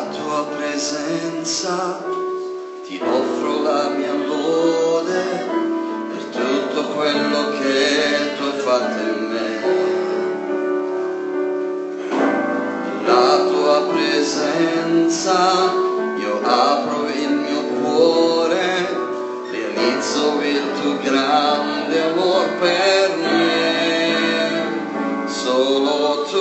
tua presenza, ti offro la mia lode per tutto quello che tu hai fatto in me. La tua presenza, io apro il mio cuore, realizzo il tuo grande amor per me. Solo tu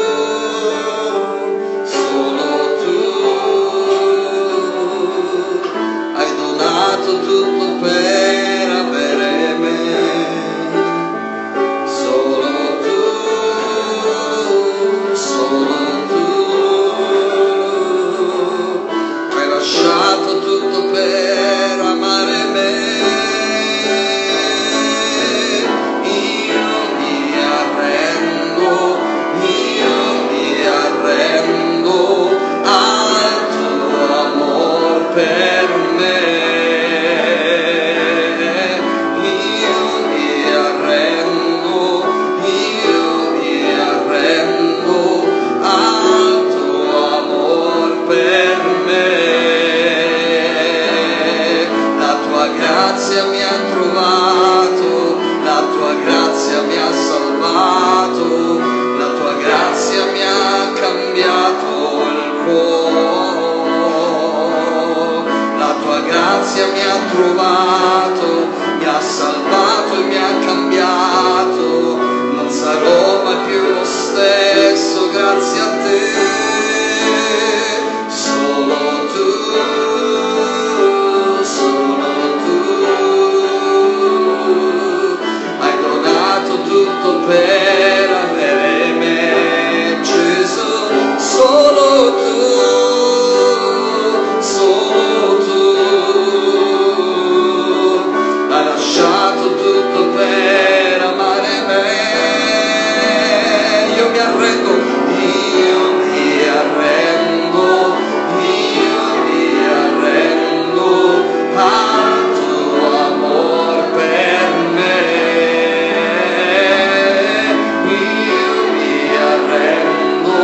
hai donato tutto per avere me. Solo tu hai lasciato tutto per amare me. Io mi arrendo al tuo amor per me. Io mi arrendo al tuo amor per me. La tua grazia mi ha trovato, la tua grazia mi ha salvato, la tua grazia mi ha cambiato il cuore. La tua grazia mi ha trovato, mi ha salvato e mi ha cambiato. Non sarò mai più lo stesso grazie a te. Solo tu hai donato tutto per avere me, Gesù. Solo tu hai lasciato tutto per amare me. Io mi arrendo al tuo amor per me. Io mi arrendo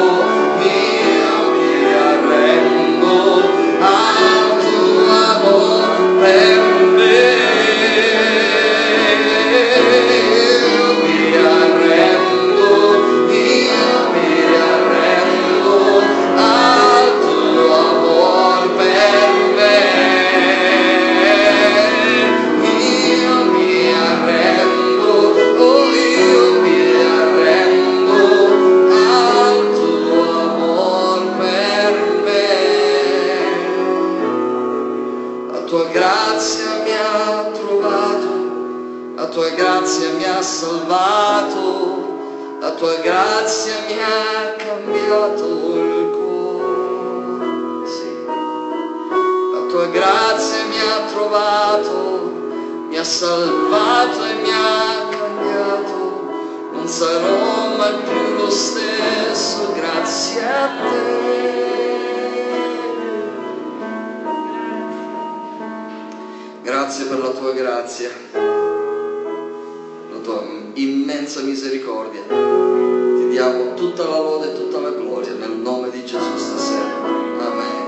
al tuo amor per me. Io mi arrendo al tuo amor per me. Io mi arrendo al tuo amor per me. La tua grazia mi ha trovato, la tua grazia mi ha salvato, la tua grazia mi ha cambiato il cuore. Sì. La tua grazia mi ha trovato, mi ha salvato e mi ha cambiato. Non sarò mai più lo stesso grazie a te. Grazie per la tua grazia, la tua immensa misericordia. Ti diamo tutta la lode e tutta la gloria nel nome di Gesù stasera. Amen.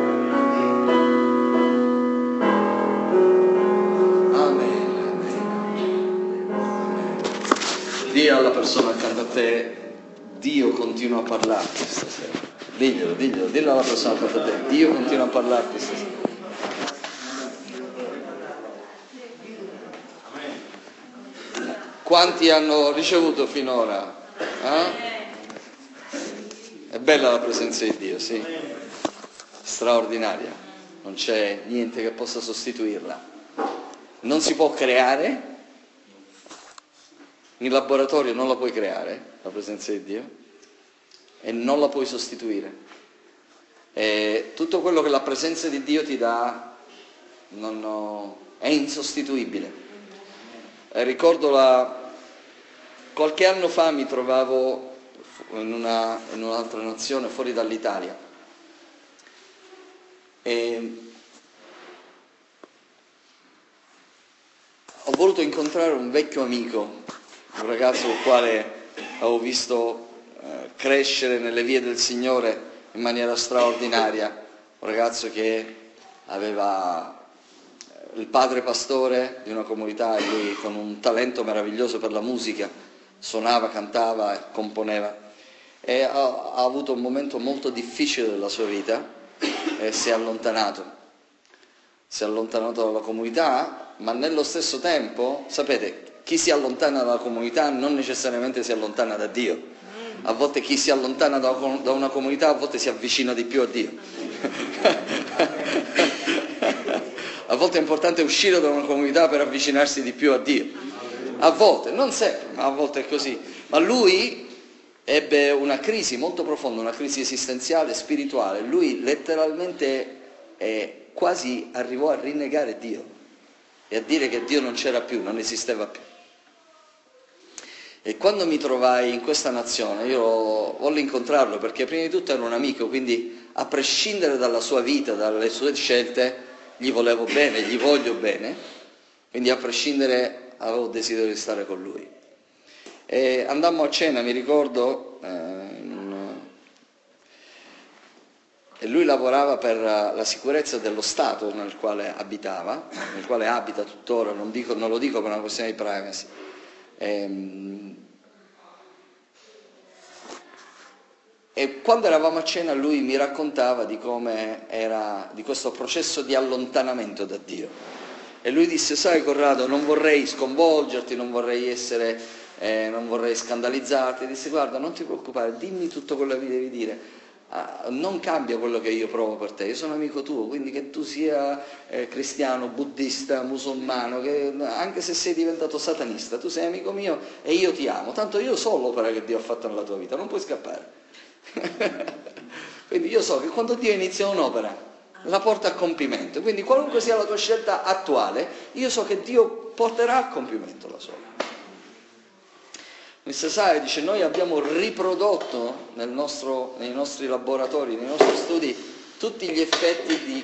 Dì alla persona accanto a te, Dio continua a parlarti stasera. Dillo alla persona accanto a te, Dio continua a parlarti stasera. Quanti hanno ricevuto finora? È bella la presenza di Dio, sì? Straordinaria. Non c'è niente che possa sostituirla. Non si può creare. In laboratorio non la puoi creare, la presenza di Dio, e non la puoi sostituire. E tutto quello che la presenza di Dio ti dà è insostituibile. Ricordo qualche anno fa mi trovavo in un'altra nazione, fuori dall'Italia, e ho voluto incontrare un vecchio amico, un ragazzo con il quale avevo visto crescere nelle vie del Signore in maniera straordinaria, un ragazzo che aveva il padre pastore di una comunità e lui con un talento meraviglioso per la musica, suonava, cantava, componeva e ha avuto un momento molto difficile della sua vita e si è allontanato dalla comunità, ma nello stesso tempo, sapete, chi si allontana dalla comunità non necessariamente si allontana da Dio. A volte chi si allontana da una comunità a volte si avvicina di più a Dio. A volte è importante uscire da una comunità per avvicinarsi di più a Dio. A volte, non sempre, ma a volte è così. Ma lui ebbe una crisi molto profonda, una crisi esistenziale, spirituale. Lui letteralmente quasi arrivò a rinnegare Dio e a dire che Dio non c'era più, non esisteva più. E quando mi trovai in questa nazione, io volli incontrarlo perché prima di tutto era un amico, quindi a prescindere dalla sua vita, dalle sue scelte, gli volevo bene, gli voglio bene, quindi a prescindere avevo desiderio di stare con lui. E andammo a cena, mi ricordo, e lui lavorava per la sicurezza dello Stato nel quale abitava, nel quale abita tuttora, non lo dico per una questione di privacy. E quando eravamo a cena lui mi raccontava di come era, di questo processo di allontanamento da Dio. E lui disse: sai Corrado, non vorrei sconvolgerti, non vorrei scandalizzarti. Disse: guarda, non ti preoccupare, dimmi tutto quello che mi devi dire. Non cambia quello che io provo per te, io sono amico tuo, quindi che tu sia cristiano, buddista, musulmano, che anche se sei diventato satanista, tu sei amico mio e io ti amo, tanto io so l'opera che Dio ha fatto nella tua vita, non puoi scappare. Quindi io so che quando Dio inizia un'opera la porta a compimento, quindi qualunque sia la tua scelta attuale, io so che Dio porterà a compimento la sua opera. Mr. Sai dice: noi abbiamo riprodotto nei nostri laboratori, nei nostri studi, tutti gli effetti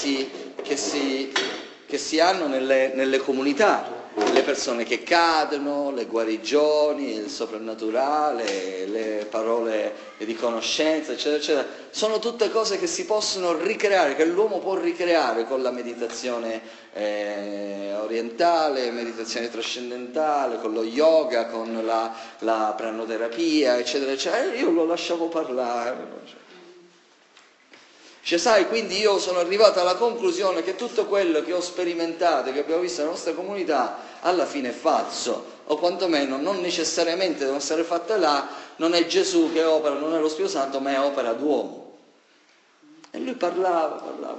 che si hanno nelle comunità, le persone che cadono, le guarigioni, il soprannaturale, le parole di conoscenza, eccetera, eccetera. Sono tutte cose che si possono ricreare, che l'uomo può ricreare con la meditazione orientale, meditazione trascendentale, con lo yoga, con la pranoterapia, eccetera, eccetera. Io lo lasciavo parlare. Cioè, sai, quindi io sono arrivato alla conclusione che tutto quello che ho sperimentato, che abbiamo visto nella nostra comunità, alla fine è falso, o quantomeno non necessariamente deve essere fatta là, non è Gesù che opera, non è lo Spirito Santo, ma è opera d'uomo. E lui parlava.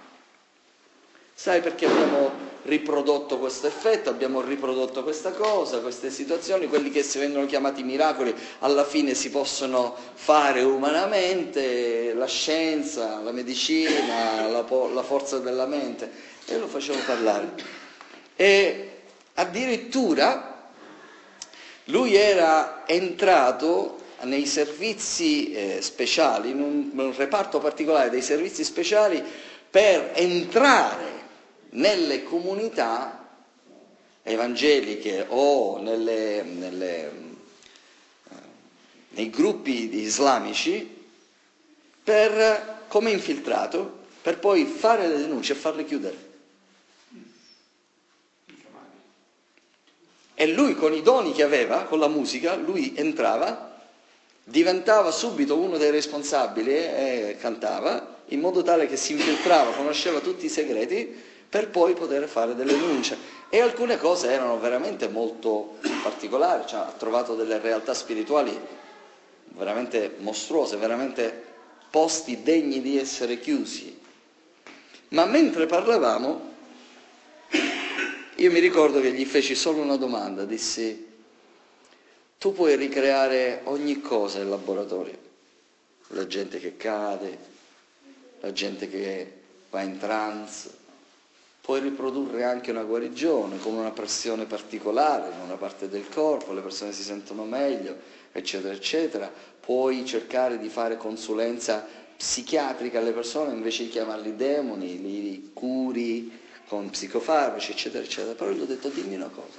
Sai perché abbiamo riprodotto questo effetto, abbiamo riprodotto questa cosa, queste situazioni, quelli che si vengono chiamati miracoli alla fine si possono fare umanamente, la scienza, la medicina, la forza della mente, e lo facevo parlare. E addirittura lui era entrato nei servizi speciali, in un reparto particolare dei servizi speciali, per entrare nelle comunità evangeliche o nei gruppi islamici come infiltrato, per poi fare le denunce e farle chiudere. E lui, con i doni che aveva, con la musica, lui entrava, diventava subito uno dei responsabili e cantava, in modo tale che si infiltrava, conosceva tutti i segreti, per poi poter fare delle denunce. E alcune cose erano veramente molto particolari, cioè ha trovato delle realtà spirituali veramente mostruose, veramente posti degni di essere chiusi. Ma mentre parlavamo, io mi ricordo che gli feci solo una domanda, dissi: tu puoi ricreare ogni cosa in laboratorio, la gente che cade, la gente che va in trance, puoi riprodurre anche una guarigione con una pressione particolare in una parte del corpo, le persone si sentono meglio, eccetera, eccetera. Puoi cercare di fare consulenza psichiatrica alle persone, invece di chiamarli demoni, li curi con psicofarmaci, eccetera, eccetera. Però gli ho detto: dimmi una cosa,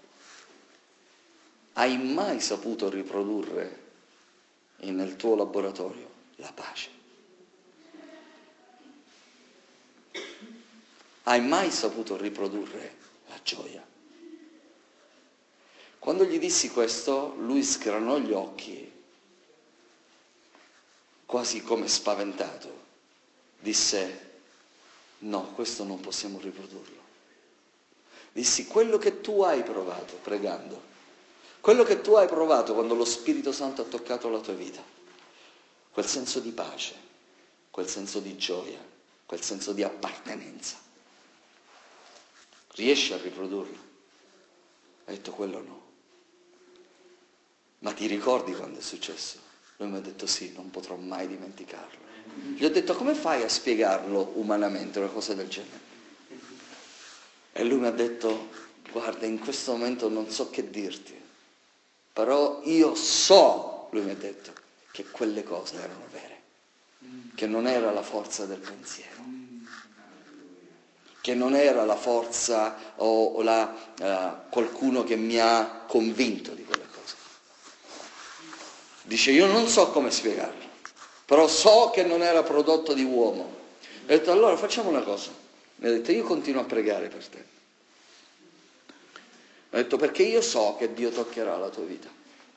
hai mai saputo riprodurre nel tuo laboratorio la pace? hai mai saputo riprodurre la gioia? Quando gli dissi questo, lui sgranò gli occhi, quasi come spaventato. Disse: no, questo non possiamo riprodurlo. Dissi: quello che tu hai provato pregando, quello che tu hai provato quando lo Spirito Santo ha toccato la tua vita, quel senso di pace, quel senso di gioia, quel senso di appartenenza, riesci a riprodurlo? Ha detto: quello no. Ma ti ricordi quando è successo? Lui mi ha detto: sì, non potrò mai dimenticarlo. Gli ho detto: come fai a spiegarlo umanamente una cosa del genere? E lui mi ha detto: guarda, in questo momento non so che dirti, però io so, lui mi ha detto, che quelle cose erano vere, che non era la forza del pensiero, che non era la forza o qualcuno che mi ha convinto di quelle cose. Dice: io non so come spiegarlo, però so che non era prodotto di uomo. Ho detto: allora facciamo una cosa. Mi ha detto: io continuo a pregare per te. Ho detto: perché io so che Dio toccherà la tua vita.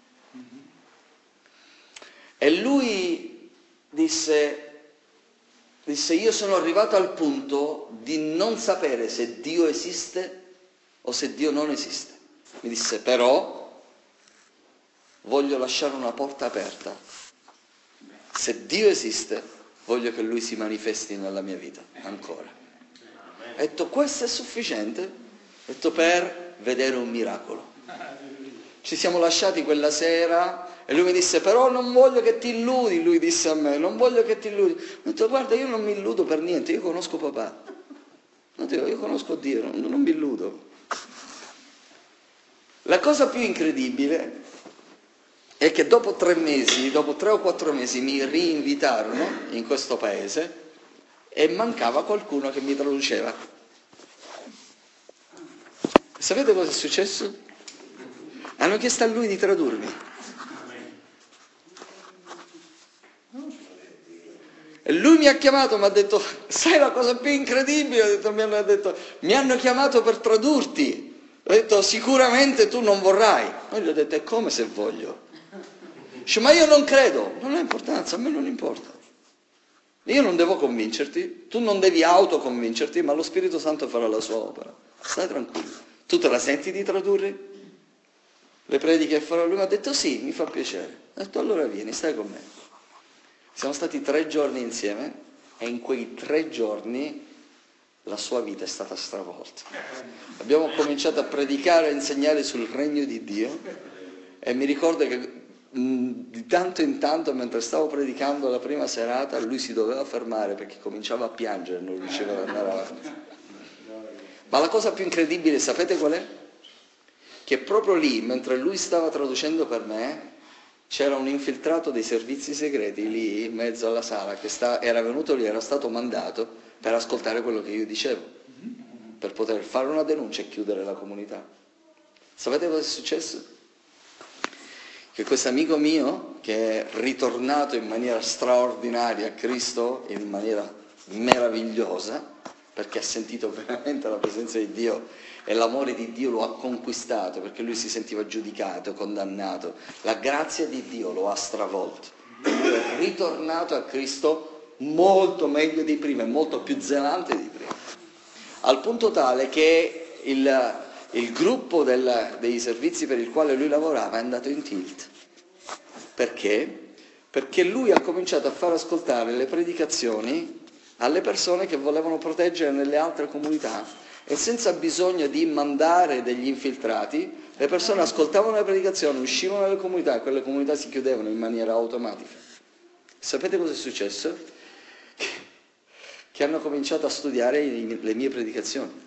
E lui disse: io sono arrivato al punto di non sapere se Dio esiste o se Dio non esiste. Mi disse: però voglio lasciare una porta aperta. Se Dio esiste, voglio che Lui si manifesti nella mia vita ancora. Ho detto: questo è sufficiente? Ho detto: per vedere un miracolo. Ci siamo lasciati quella sera e lui mi disse: però non voglio che ti illudi. Lui disse a me: non voglio che ti illudi. Ho detto: guarda, io non mi illudo per niente, io conosco papà. Io conosco Dio, non mi illudo. La cosa più incredibile è che dopo 3 mesi, dopo 3 o 4 mesi, mi rinvitarono in questo paese e mancava qualcuno che mi traduceva. Sapete cosa è successo? Hanno chiesto a lui di tradurmi. E lui mi ha chiamato, mi ha detto: sai la cosa più incredibile? Mi hanno chiamato per tradurti. Ho detto: sicuramente tu non vorrai. E gli ho detto: e come se voglio? Dice: ma io non credo. Non ha importanza, a me non importa. Io non devo convincerti, tu non devi autoconvincerti, ma lo Spirito Santo farà la sua opera. Stai tranquillo. Tu te la senti di tradurre le prediche che farò? Lui mi ha detto: sì, mi fa piacere. Ho detto: allora vieni, stai con me. Siamo stati 3 giorni insieme e in quei 3 giorni la sua vita è stata stravolta. Abbiamo cominciato a predicare e insegnare sul regno di Dio e mi ricordo che di tanto in tanto, mentre stavo predicando la prima serata, lui si doveva fermare perché cominciava a piangere, non riusciva ad andare avanti. Ma la cosa più incredibile, sapete qual è? Che proprio lì, mentre lui stava traducendo per me, c'era un infiltrato dei servizi segreti lì in mezzo alla sala che era venuto lì, era stato mandato per ascoltare quello che io dicevo, per poter fare una denuncia e chiudere la comunità. Sapete cosa è successo? Che questo amico mio, che è ritornato in maniera straordinaria a Cristo, in maniera meravigliosa, perché ha sentito veramente la presenza di Dio e l'amore di Dio lo ha conquistato, perché lui si sentiva giudicato, condannato. La grazia di Dio lo ha stravolto. Lui è ritornato a Cristo molto meglio di prima e molto più zelante di prima. Al punto tale che il gruppo dei servizi per il quale lui lavorava è andato in tilt. Perché? Perché lui ha cominciato a far ascoltare le predicazioni alle persone che volevano proteggere nelle altre comunità e senza bisogno di mandare degli infiltrati, le persone ascoltavano le predicazioni, uscivano dalle comunità e quelle comunità si chiudevano in maniera automatica. Sapete cosa è successo? Che hanno cominciato a studiare le mie predicazioni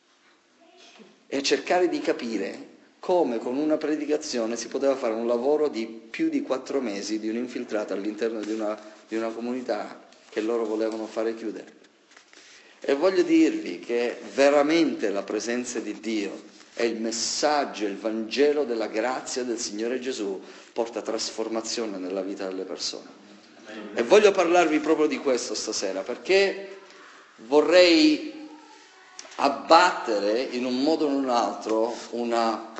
e a cercare di capire come con una predicazione si poteva fare un lavoro di più di 4 mesi di un infiltrato all'interno di una comunità che loro volevano fare chiudere. E voglio dirvi che veramente la presenza di Dio e il messaggio, il Vangelo della grazia del Signore Gesù porta trasformazione nella vita delle persone. E voglio parlarvi proprio di questo stasera, perché vorrei abbattere in un modo o in un altro una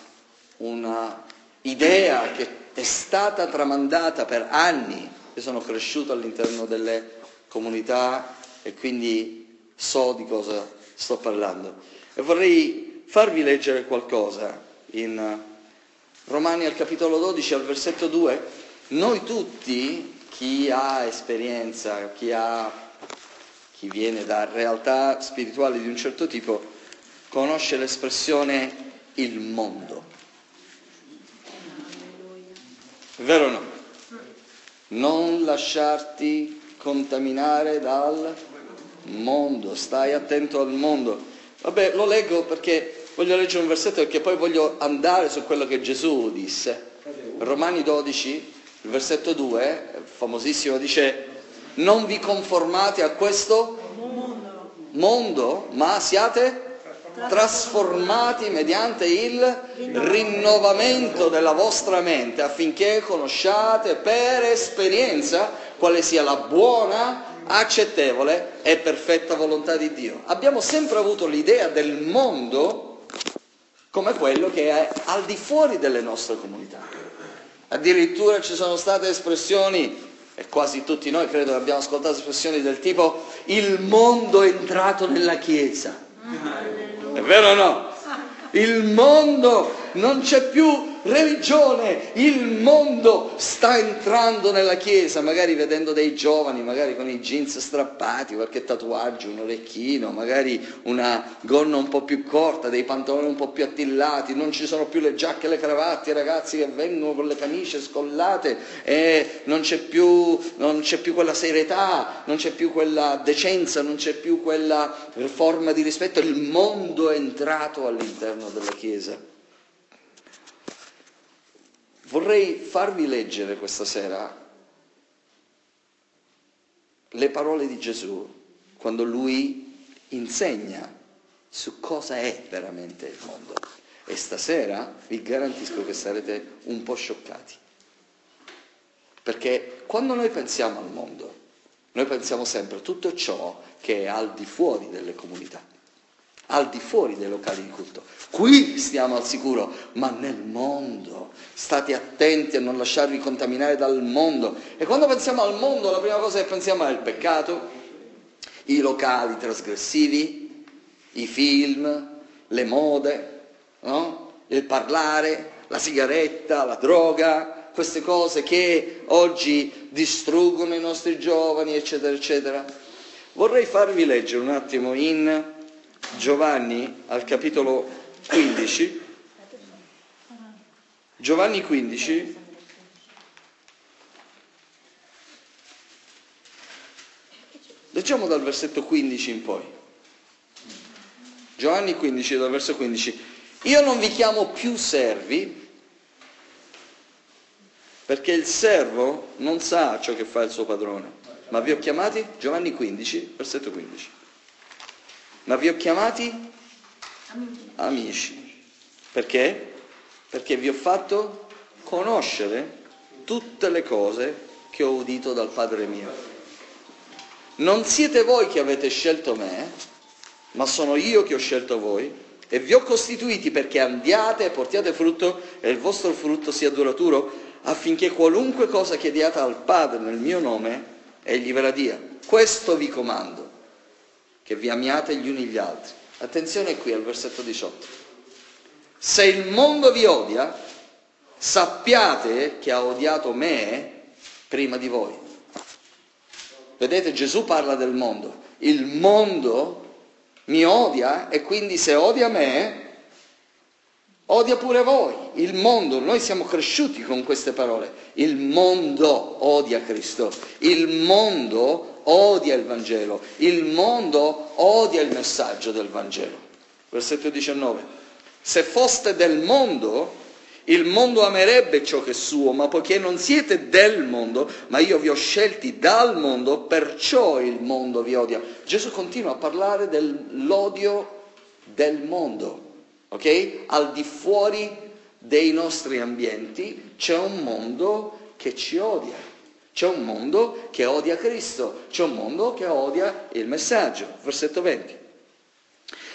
idea che è stata tramandata per anni. Io sono cresciuto all'interno delle comunità e quindi so di cosa sto parlando. E vorrei farvi leggere qualcosa in Romani al capitolo 12, al versetto 2. Noi tutti, chi ha esperienza, chi viene da realtà spirituali di un certo tipo, conosce l'espressione il mondo. È vero o no? Non lasciarti contaminare dal mondo, stai attento al mondo. Vabbè, lo leggo perché voglio leggere un versetto, perché poi voglio andare su quello che Gesù disse. Romani 12, il versetto 2, famosissimo, dice: non vi conformate a questo mondo, ma siate trasformati mediante il rinnovamento della vostra mente, affinché conosciate per esperienza quale sia la buona, accettevole e perfetta volontà di Dio. Abbiamo sempre avuto l'idea del mondo come quello che è al di fuori delle nostre comunità. Addirittura ci sono state espressioni, e quasi tutti noi credo che abbiamo ascoltato espressioni del tipo: il mondo è entrato nella Chiesa. È vero o no? Il mondo, non c'è più religione, il mondo sta entrando nella Chiesa, magari vedendo dei giovani, magari con i jeans strappati, qualche tatuaggio, un orecchino, magari una gonna un po' più corta, dei pantaloni un po' più attillati, non ci sono più le giacche e le cravatte, i ragazzi che vengono con le camicie scollate, e non c'è più quella serietà, non c'è più quella decenza, non c'è più quella forma di rispetto. Il mondo è entrato all'interno della Chiesa. Vorrei farvi leggere questa sera le parole di Gesù quando lui insegna su cosa è veramente il mondo. E stasera vi garantisco che sarete un po' scioccati. Perché quando noi pensiamo al mondo, noi pensiamo sempre a tutto ciò che è al di fuori delle comunità, al di fuori dei locali di culto. Qui stiamo al sicuro, ma nel mondo state attenti a non lasciarvi contaminare dal mondo. E quando pensiamo al mondo, la prima cosa che pensiamo è il peccato, i locali trasgressivi, i film, le mode, no? Il parlare, la sigaretta, la droga, queste cose che oggi distruggono i nostri giovani, eccetera, eccetera. Vorrei farvi leggere un attimo in Giovanni al capitolo 15, Giovanni 15, leggiamo dal versetto 15 in poi. Giovanni 15, dal verso 15. Io non vi chiamo più servi, perché il servo non sa ciò che fa il suo padrone, ma vi ho chiamati, Giovanni 15, versetto 15. Ma vi ho chiamati amici. Perché? Perché vi ho fatto conoscere tutte le cose che ho udito dal Padre mio. Non siete voi che avete scelto me, ma sono io che ho scelto voi e vi ho costituiti perché andiate e portiate frutto e il vostro frutto sia duraturo, affinché qualunque cosa chiediate al Padre nel mio nome, egli ve la dia. Questo vi comando, che vi amiate gli uni gli altri. Attenzione qui al versetto 18. Se il mondo vi odia, sappiate che ha odiato me prima di voi. Vedete, Gesù parla del mondo. Il mondo mi odia e quindi se odia me, odia pure voi. Il mondo, noi siamo cresciuti con queste parole. Il mondo odia Cristo. Il mondo odia il Vangelo. Il mondo odia il messaggio del Vangelo. Versetto 19. Se foste del mondo, il mondo amerebbe ciò che è suo, ma poiché non siete del mondo, ma io vi ho scelti dal mondo, perciò il mondo vi odia. Gesù continua a parlare dell'odio del mondo, ok? Al di fuori dei nostri ambienti c'è un mondo che ci odia, c'è un mondo che odia Cristo, c'è un mondo che odia il messaggio. Versetto 20.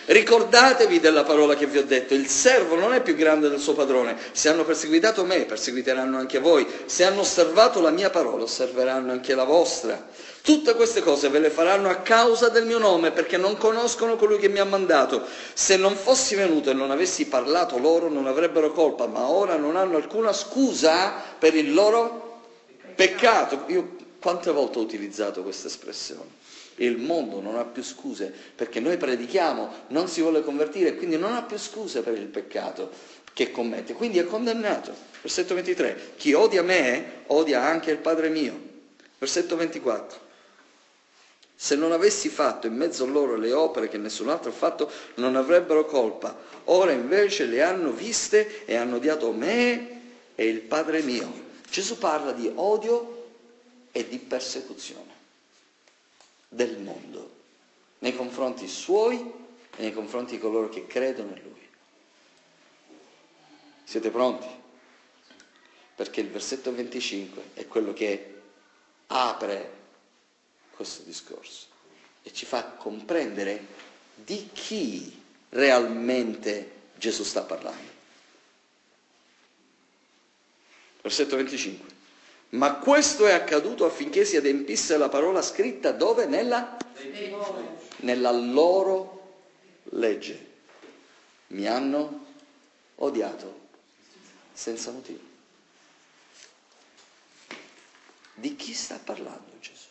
Ricordatevi della parola che vi ho detto, il servo non è più grande del suo padrone. Se hanno perseguitato me, perseguiteranno anche voi. Se hanno osservato la mia parola, osserveranno anche la vostra. Tutte queste cose ve le faranno a causa del mio nome, perché non conoscono colui che mi ha mandato. Se non fossi venuto e non avessi parlato loro, non avrebbero colpa, ma ora non hanno alcuna scusa per il loro peccato. Io quante volte ho utilizzato questa espressione? Il mondo non ha più scuse, perché noi predichiamo, non si vuole convertire, quindi non ha più scuse per il peccato che commette, quindi è condannato. Versetto 23, chi odia me, odia anche il Padre mio. Versetto 24, se non avessi fatto in mezzo a loro le opere che nessun altro ha fatto, non avrebbero colpa. Ora invece le hanno viste e hanno odiato me e il Padre mio. Gesù parla di odio e di persecuzione del mondo nei confronti suoi e nei confronti di coloro che credono in lui. Siete pronti? Perché il versetto 25 è quello che apre questo discorso e ci fa comprendere di chi realmente Gesù sta parlando. Versetto 25. Ma questo è accaduto affinché si adempisse la parola scritta dove? Nella loro legge. Mi hanno odiato senza motivo. Di chi sta parlando Gesù?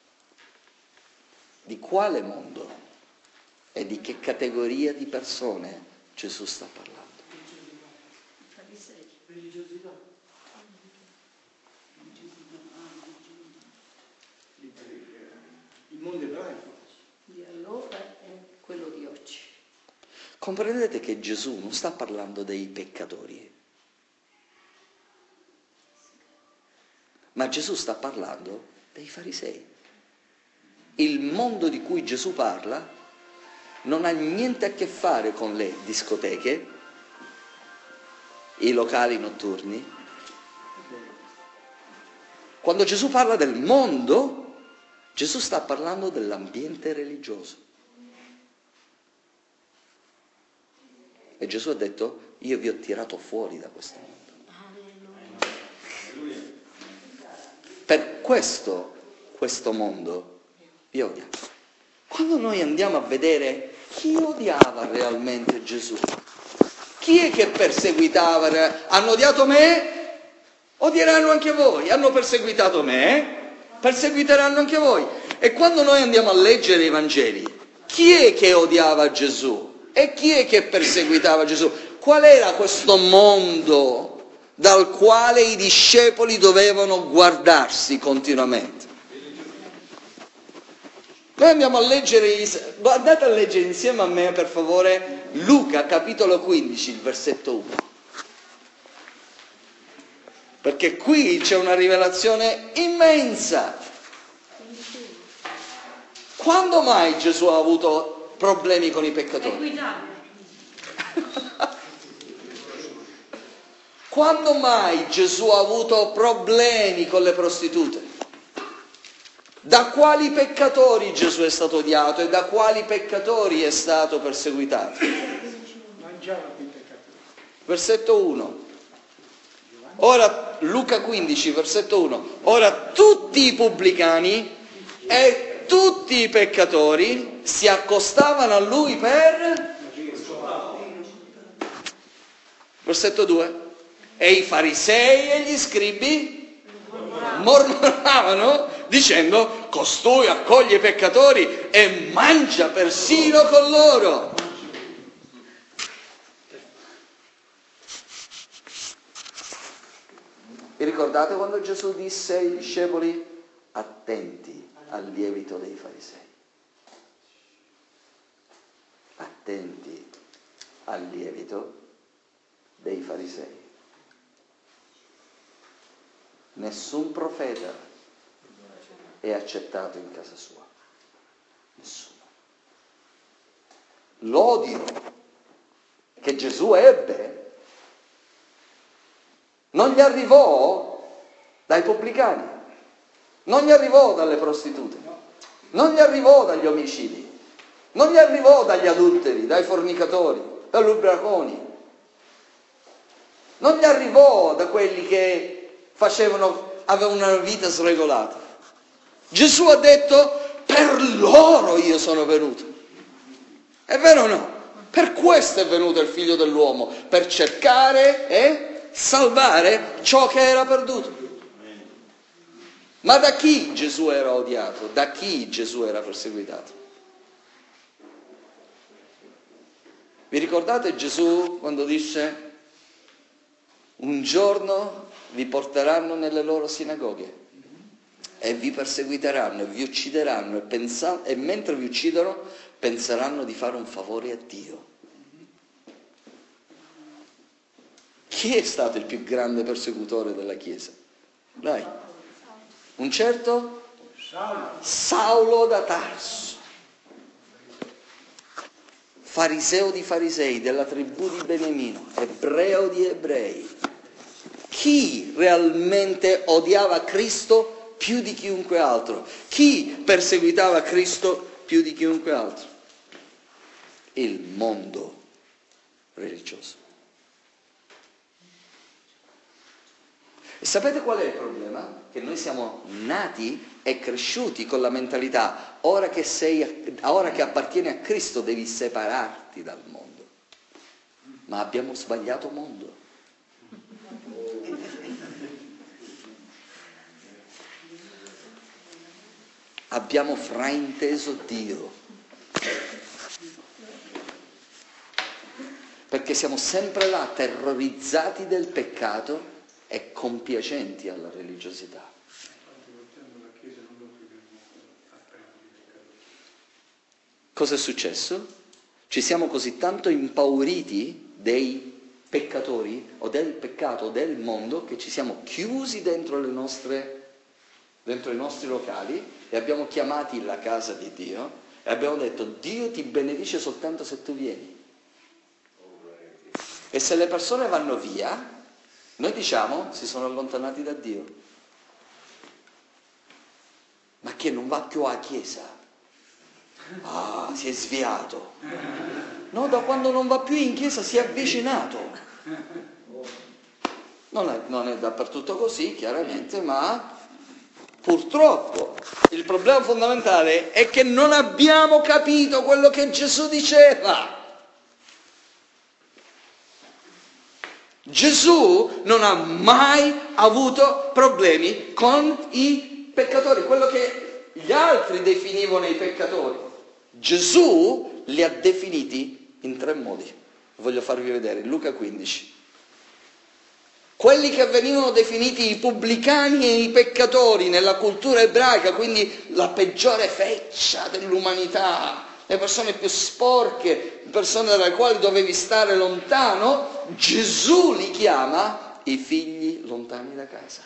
Di quale mondo e di che categoria di persone Gesù sta parlando? Religiosità. Il mondo ebraico. Di allora è quello di oggi. Comprendete che Gesù non sta parlando dei peccatori, ma Gesù sta parlando dei farisei. Il mondo di cui Gesù parla non ha niente a che fare con le discoteche, i locali notturni. Quando Gesù parla del mondo, Gesù sta parlando dell'ambiente religioso. E Gesù ha detto, io vi ho tirato fuori da questo mondo. Per questo mondo vi odia. Quando noi andiamo a vedere chi odiava realmente Gesù, chi è che perseguitava? Hanno odiato me? Odieranno anche voi. Hanno perseguitato me? Perseguiteranno anche voi. E quando noi andiamo a leggere i Vangeli, chi è che odiava Gesù? E chi è che perseguitava Gesù? Qual era questo mondo dal quale i discepoli dovevano guardarsi continuamente? Noi andiamo a leggere, andate a leggere insieme a me per favore Luca capitolo 15, il versetto 1. Perché qui c'è una rivelazione immensa. Quando mai Gesù ha avuto problemi con i peccatori? Quando mai Gesù ha avuto problemi con le prostitute? Da quali peccatori Gesù è stato odiato e da quali peccatori è stato perseguitato? Mangiava con i peccatori. Versetto 1. Ora, Luca 15, versetto 1. Ora tutti i pubblicani e tutti i peccatori si accostavano a lui per... Versetto 2. E i farisei e gli scribi mormoravano dicendo, costui accoglie i peccatori e mangia persino con loro. Vi ricordate quando Gesù disse ai discepoli, attenti al lievito dei farisei? Attenti al lievito dei farisei. Nessun profeta è accettato in casa sua. Nessuno. L'odio che Gesù ebbe non gli arrivò dai pubblicani, non gli arrivò dalle prostitute, non gli arrivò dagli omicidi, Non gli arrivò dagli adulteri, dai fornicatori, dagli ubriaconi. Non gli arrivò da quelli che avevano una vita sregolata. Gesù ha detto: per loro io sono venuto. È vero o no? Per questo è venuto il Figlio dell'uomo, per cercare e salvare ciò che era perduto. Ma da chi Gesù era odiato? Da chi Gesù era perseguitato? Vi ricordate Gesù quando disse: un giorno vi porteranno nelle loro sinagoghe e vi perseguiteranno e vi uccideranno e mentre vi uccidono penseranno di fare un favore a Dio. Chi è stato il più grande persecutore della Chiesa? Dai. Un certo Saulo da Tarso, fariseo di farisei, della tribù di Beniamino, ebreo di ebrei. Chi realmente odiava Cristo più di chiunque altro? Chi perseguitava Cristo più di chiunque altro? Il mondo religioso. E sapete qual è il problema? Che noi siamo nati e cresciuti con la mentalità: ora che appartieni a Cristo devi separarti dal mondo. Ma abbiamo sbagliato mondo. Abbiamo frainteso Dio. Perché siamo sempre là terrorizzati del peccato e compiacenti alla religiosità. Cosa è successo? Ci siamo così tanto impauriti dei peccatori o del peccato o del mondo che ci siamo chiusi dentro i nostri locali e abbiamo chiamati la casa di Dio e abbiamo detto: Dio ti benedice soltanto se tu vieni. E se le persone vanno via, noi diciamo: si sono allontanati da Dio. Ma che non va più a chiesa? Ah, si è sviato. No, da quando non va più in chiesa si è avvicinato. Non è dappertutto così, chiaramente, ma purtroppo il problema fondamentale è che non abbiamo capito quello che Gesù diceva. Gesù non ha mai avuto problemi con i peccatori, quello che gli altri definivano i peccatori. Gesù li ha definiti in 3 modi. Voglio farvi vedere, Luca 15. Quelli che venivano definiti i pubblicani e i peccatori nella cultura ebraica, quindi la peggiore feccia dell'umanità, le persone più sporche, le persone dalle quali dovevi stare lontano, Gesù li chiama i figli lontani da casa.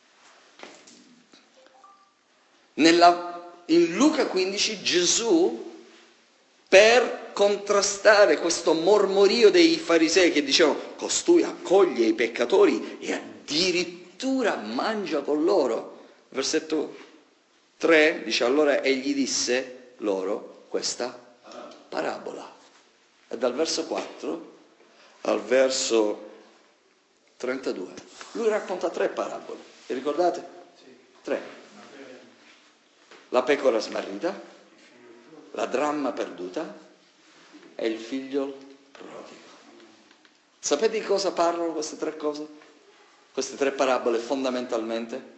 In Luca 15 Gesù, per contrastare questo mormorio dei farisei che dicevano: costui accoglie i peccatori e addirittura mangia con loro, versetto 3 dice: allora egli disse loro questa parabola. E dal verso 4 al verso 32 lui racconta 3 parabole. Vi ricordate? 3. La pecora smarrita, la dramma perduta e il figlio prodigo. Sapete di cosa parlano queste 3 cose? Queste 3 parabole fondamentalmente?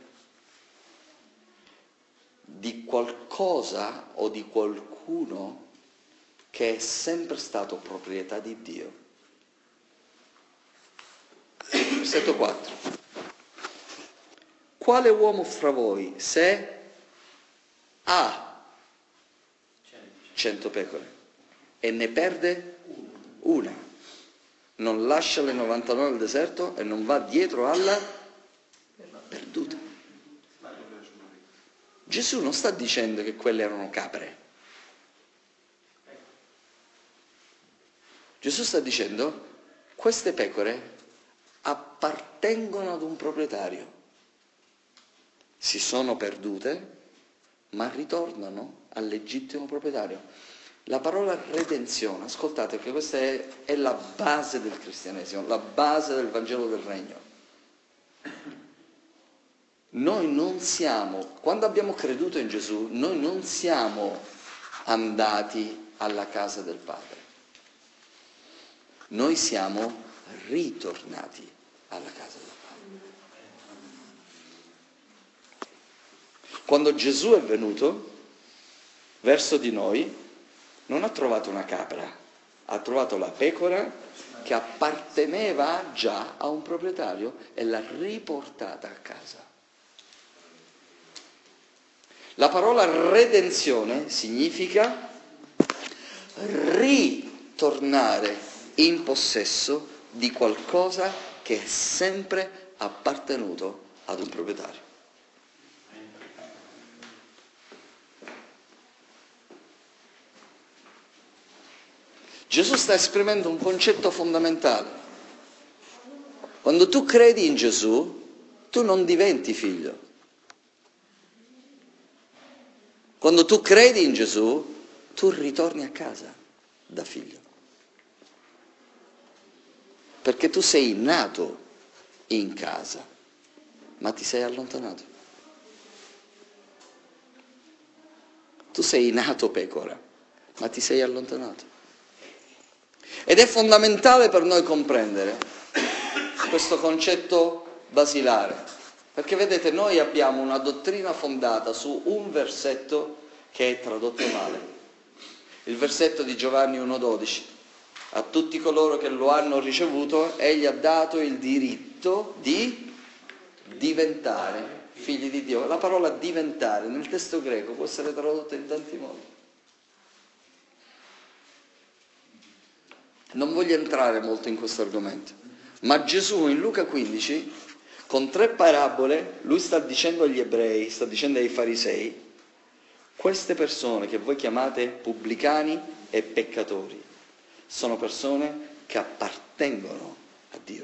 Di qualcosa o di qualcuno che è sempre stato proprietà di Dio. Versetto 4. Quale uomo fra voi, se ha 100 pecore e ne perde una, non lascia le 99 al deserto e non va dietro alla perduta? Gesù non sta dicendo che quelle erano capre. Gesù sta dicendo: queste pecore appartengono ad un proprietario. Si sono perdute, ma ritornano al legittimo proprietario. La parola redenzione, ascoltate che questa è la base del cristianesimo, la base del Vangelo del Regno. Noi non siamo, quando abbiamo creduto in Gesù, noi non siamo andati alla casa del Padre. Noi siamo ritornati alla casa del Padre. Quando Gesù è venuto verso di noi, non ha trovato una capra, ha trovato la pecora che apparteneva già a un proprietario e l'ha riportata a casa. La parola redenzione significa ritornare in possesso di qualcosa che è sempre appartenuto ad un proprietario. Gesù sta esprimendo un concetto fondamentale. Quando tu credi in Gesù, tu non diventi figlio. Quando tu credi in Gesù, tu ritorni a casa da figlio. Perché tu sei nato in casa, ma ti sei allontanato. Tu sei nato pecora, ma ti sei allontanato. Ed è fondamentale per noi comprendere questo concetto basilare. Perché vedete, noi abbiamo una dottrina fondata su un versetto che è tradotto male. Il versetto di Giovanni 1,12. A tutti coloro che lo hanno ricevuto, egli ha dato il diritto di diventare figli di Dio. La parola diventare nel testo greco può essere tradotta in tanti modi. Non voglio entrare molto in questo argomento, ma Gesù in Luca 15... con 3 parabole, lui sta dicendo agli ebrei, sta dicendo ai farisei, queste persone che voi chiamate pubblicani e peccatori, sono persone che appartengono a Dio.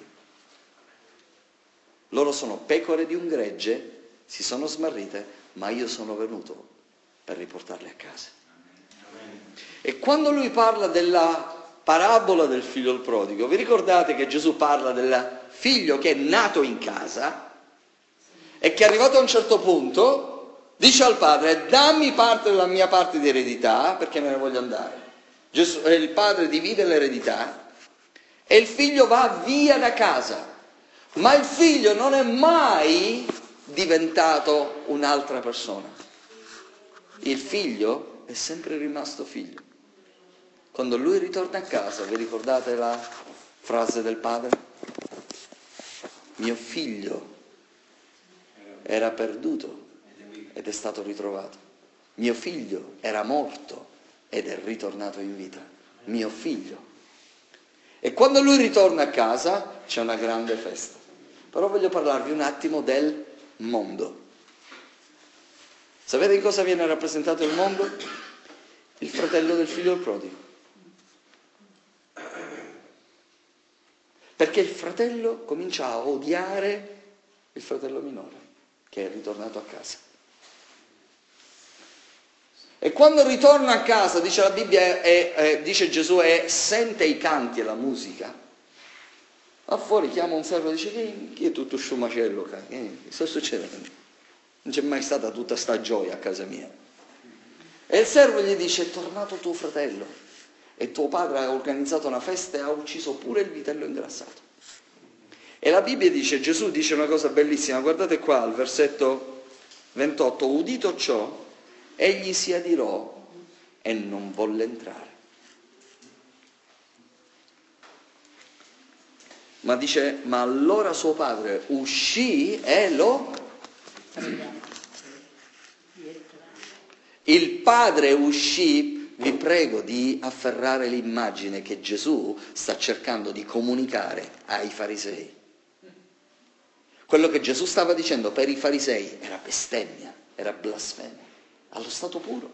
Loro sono pecore di un gregge, si sono smarrite, ma io sono venuto per riportarle a casa. E quando lui parla della parabola del figlio il prodigo, vi ricordate che Gesù parla del figlio che è nato in casa e che arrivato a un certo punto dice al padre: dammi parte della mia parte di eredità perché me ne voglio andare. Il padre divide l'eredità e il figlio va via da casa, ma il figlio non è mai diventato un'altra persona. Il figlio è sempre rimasto figlio. Quando lui ritorna a casa, vi ricordate la frase del padre? Mio figlio era perduto ed è stato ritrovato. Mio figlio era morto ed è ritornato in vita. Mio figlio. E quando lui ritorna a casa c'è una grande festa. Però voglio parlarvi un attimo del mondo. Sapete in cosa viene rappresentato il mondo? Il fratello del figlio del prodigo. Perché il fratello comincia a odiare il fratello minore, che è ritornato a casa. E quando ritorna a casa, dice la Bibbia, dice Gesù, sente i canti e la musica. Va fuori, chiama un servo e dice: chi è tutto sto macello? Che sta succedendo? Non c'è mai stata tutta sta gioia a casa mia. E il servo gli dice: è tornato tuo fratello. E tuo padre ha organizzato una festa e ha ucciso pure il vitello ingrassato. E la Bibbia dice, Gesù dice una cosa bellissima, guardate qua al versetto 28, udito ciò, egli si adirò e non volle entrare. Ma dice, ma allora suo padre uscì e lo... Il padre uscì. Vi prego di afferrare l'immagine che Gesù sta cercando di comunicare ai farisei. Quello che Gesù stava dicendo per i farisei era bestemmia, era blasfemia, allo stato puro.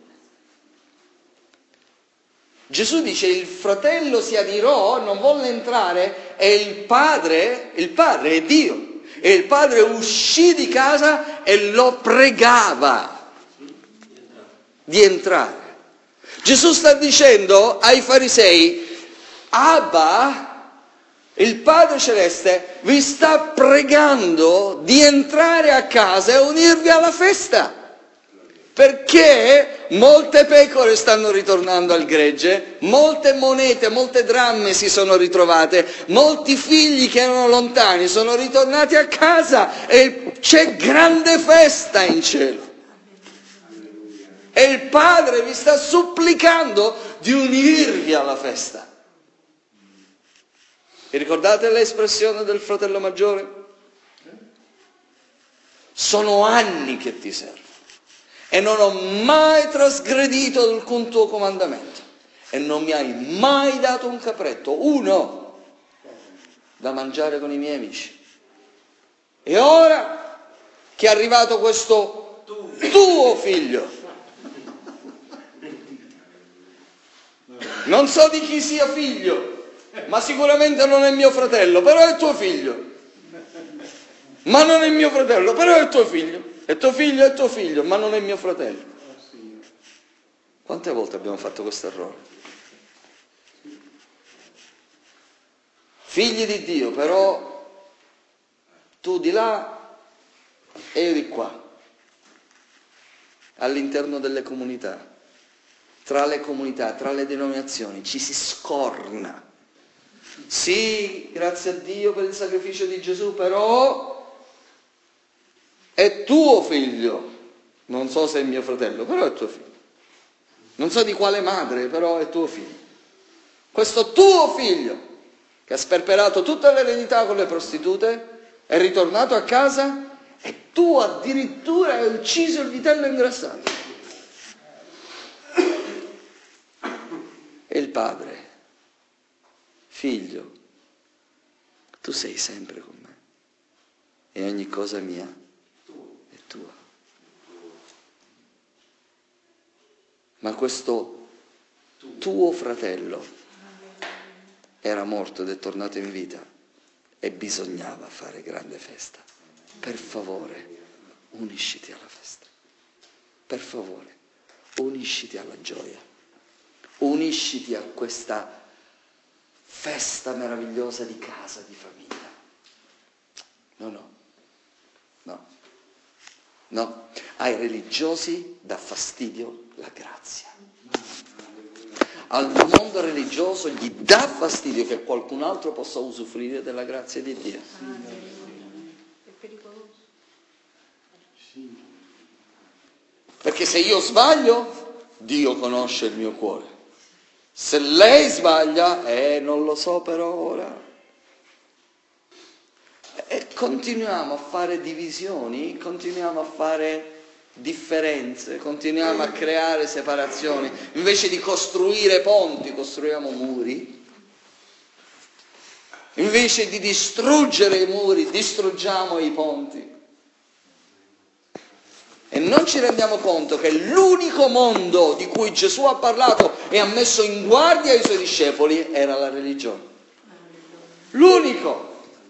Gesù dice: il fratello si adirò, non volle entrare, e il padre è Dio, e il padre uscì di casa e lo pregava di entrare. Gesù sta dicendo ai farisei, Abba, il Padre Celeste, vi sta pregando di entrare a casa e unirvi alla festa. Perché molte pecore stanno ritornando al gregge, molte monete, molte dramme si sono ritrovate, molti figli che erano lontani sono ritornati a casa e c'è grande festa in cielo. E il Padre vi sta supplicando di unirvi alla festa. Vi ricordate l'espressione del fratello maggiore? Sono anni che ti servo e non ho mai trasgredito alcun tuo comandamento e non mi hai mai dato un capretto, uno, da mangiare con i miei amici. E ora che è arrivato questo tuo figlio, non so di chi sia figlio, ma sicuramente non è mio fratello, però è tuo figlio. Ma non è mio fratello, però è tuo figlio. È tuo figlio, ma non è mio fratello. Quante volte abbiamo fatto questo errore? Figli di Dio, però tu di là e io di qua. All'interno delle comunità, tra le comunità, tra le denominazioni, ci si scorna. Sì, grazie a Dio per il sacrificio di Gesù, però è tuo figlio. Non so se è mio fratello, però è tuo figlio. Non so di quale madre, però è tuo figlio. Questo tuo figlio, che ha sperperato tutta l'eredità con le prostitute, è ritornato a casa e tu addirittura hai ucciso il vitello ingrassato. E il padre, figlio, tu sei sempre con me e ogni cosa mia è tua. Ma questo tuo fratello era morto ed è tornato in vita e bisognava fare grande festa. Per favore, unisciti alla festa. Per favore, unisciti alla gioia. Unisciti a questa festa meravigliosa di casa, di famiglia. No. Ai religiosi dà fastidio la grazia. Al mondo religioso gli dà fastidio che qualcun altro possa usufruire della grazia di Dio. È pericoloso. Perché se io sbaglio, Dio conosce il mio cuore. Se lei sbaglia, non lo so per ora. E continuiamo a fare divisioni, continuiamo a fare differenze, continuiamo a creare separazioni. Invece di costruire ponti, costruiamo muri. Invece di distruggere i muri, distruggiamo i ponti. E non ci rendiamo conto che l'unico mondo di cui Gesù ha parlato e ha messo in guardia i suoi discepoli era la religione. L'unico.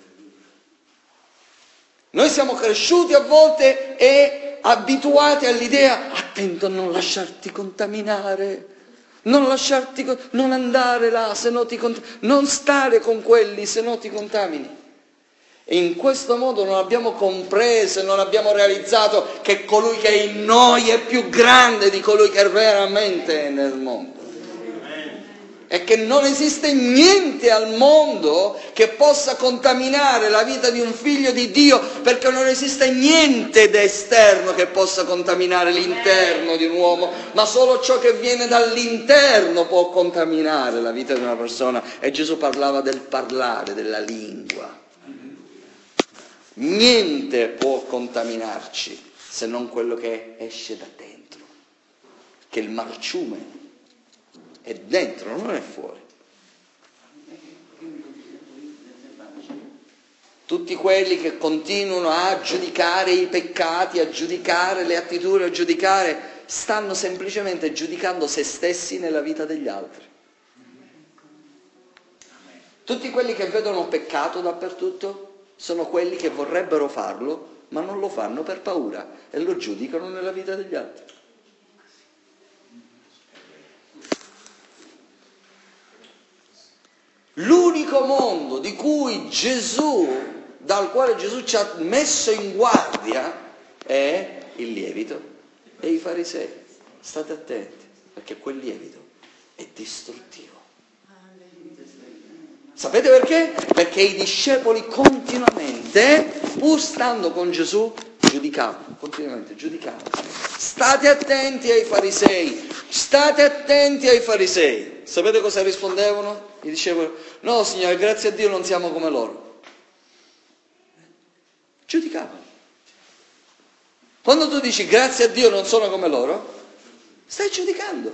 Noi siamo cresciuti a volte e abituati all'idea, attento a non lasciarti contaminare, non andare là, se no non stare con quelli, se no ti contamini. E in questo modo non abbiamo compreso, non abbiamo realizzato che colui che è in noi è più grande di colui che veramente è nel mondo. E che non esiste niente al mondo che possa contaminare la vita di un figlio di Dio, perché non esiste niente d'esterno che possa contaminare l'interno di un uomo, ma solo ciò che viene dall'interno può contaminare la vita di una persona. E Gesù parlava del parlare, della lingua. Niente può contaminarci se non quello che esce da dentro, che il marciume è dentro, non è fuori. Tutti quelli che continuano a giudicare i peccati, a giudicare le attitudini, a giudicare, stanno semplicemente giudicando se stessi nella vita degli altri. Tutti quelli che vedono peccato dappertutto sono quelli che vorrebbero farlo, ma non lo fanno per paura e lo giudicano nella vita degli altri. l'unico mondo di cui dal quale Gesù ci ha messo in guardia è il lievito e i farisei. State attenti, perché quel lievito è distruttivo. Sapete perché? Perché i discepoli continuamente, pur stando con Gesù, giudicavano, continuamente giudicavano. State attenti ai farisei, state attenti ai farisei. Sapete cosa rispondevano? I discepoli: no, Signore, grazie a Dio non siamo come loro. Giudicavano. Quando tu dici grazie a Dio non sono come loro, stai giudicando.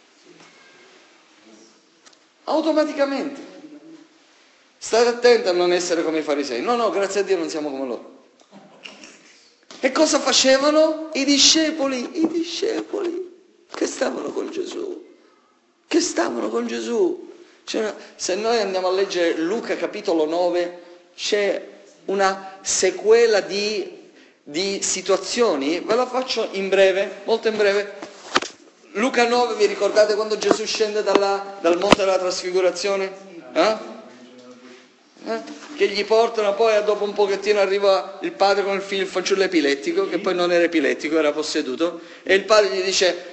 Automaticamente. State attenti a non essere come i farisei. No, grazie a Dio non siamo come loro. E cosa facevano? I discepoli che stavano con Gesù. Se noi andiamo a leggere Luca capitolo 9, c'è una sequela di situazioni, ve la faccio in breve, molto in breve. Luca 9, vi ricordate quando Gesù scende dal monte della trasfigurazione? Che gli portano, poi dopo un pochettino arriva il padre con il figlio, il fanciullo epilettico, che poi non era epilettico, era posseduto, e il padre gli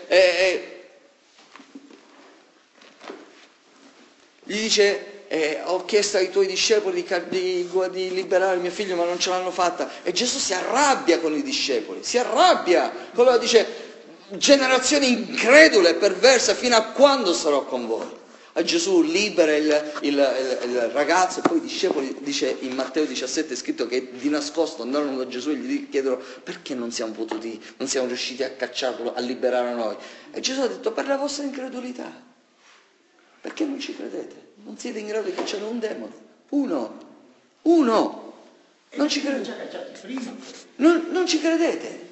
dice ho chiesto ai tuoi discepoli di liberare mio figlio, ma non ce l'hanno fatta. E Gesù si arrabbia con i discepoli, si arrabbia, quello dice: generazione incredula e perversa, fino a quando sarò con voi? A Gesù libera il ragazzo, e poi i discepoli, dice in Matteo 17 è scritto che di nascosto andarono da Gesù e gli chiedono: perché non siamo riusciti a cacciarlo, a liberare noi? E Gesù ha detto: per la vostra incredulità, perché non ci credete, non siete in grado di cacciare un demone, uno, non ci credete, non ci credete.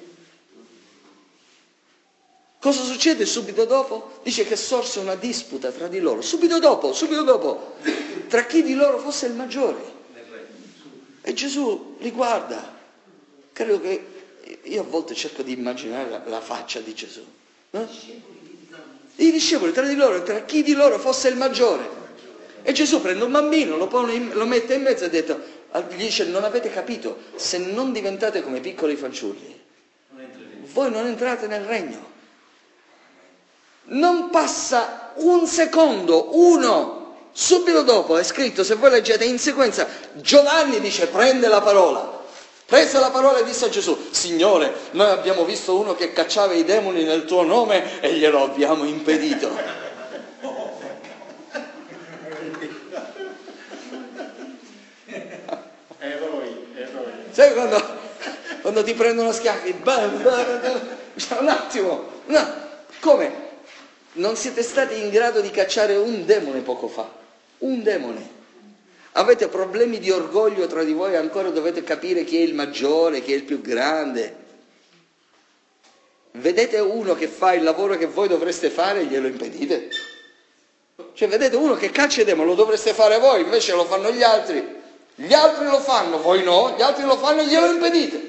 Cosa succede subito dopo? Dice che sorse una disputa tra di loro, subito dopo, tra chi di loro fosse il maggiore. E Gesù li guarda. Credo che io a volte cerco di immaginare la faccia di Gesù. I discepoli tra di loro, tra chi di loro fosse il maggiore. E Gesù prende un bambino, lo mette in mezzo e gli dice: non avete capito, se non diventate come piccoli fanciulli, voi non entrate nel regno. Non passa un secondo, subito dopo è scritto, se voi leggete in sequenza, Giovanni dice, prese la parola e disse a Gesù: Signore, noi abbiamo visto uno che cacciava i demoni nel tuo nome e glielo abbiamo impedito. Sai quando ti prendono a schiaffi, un attimo, no, come? Non siete stati in grado di cacciare un demone poco fa, un demone. Avete problemi di orgoglio tra di voi, ancora dovete capire chi è il maggiore, chi è il più grande. Vedete uno che fa il lavoro che voi dovreste fare e glielo impedite? Cioè vedete uno che caccia i demoni, lo dovreste fare voi, invece lo fanno gli altri. Gli altri lo fanno, voi no, gli altri lo fanno e glielo impedite.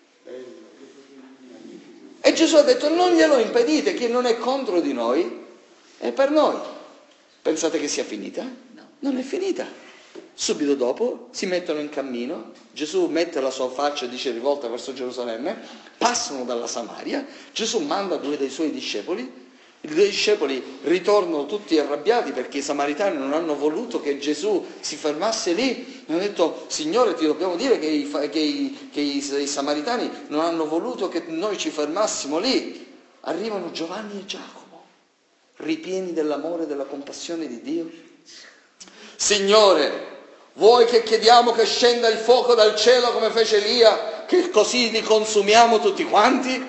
E Gesù ha detto: non glielo impedite, chi non è contro di noi è per noi. Pensate che sia finita? No. Non è finita. Subito dopo si mettono in cammino, Gesù mette la sua faccia, dice, rivolta verso Gerusalemme, passano dalla Samaria, Gesù manda 2 dei suoi discepoli, i 2 discepoli ritornano tutti arrabbiati perché i samaritani non hanno voluto che Gesù si fermasse lì. Hanno detto: Signore, ti dobbiamo dire che i samaritani non hanno voluto che noi ci fermassimo lì. Arrivano Giovanni e Giacomo, ripieni dell'amore e della compassione di Dio. Signore, vuoi che chiediamo che scenda il fuoco dal cielo come fece Elia, che così li consumiamo tutti quanti?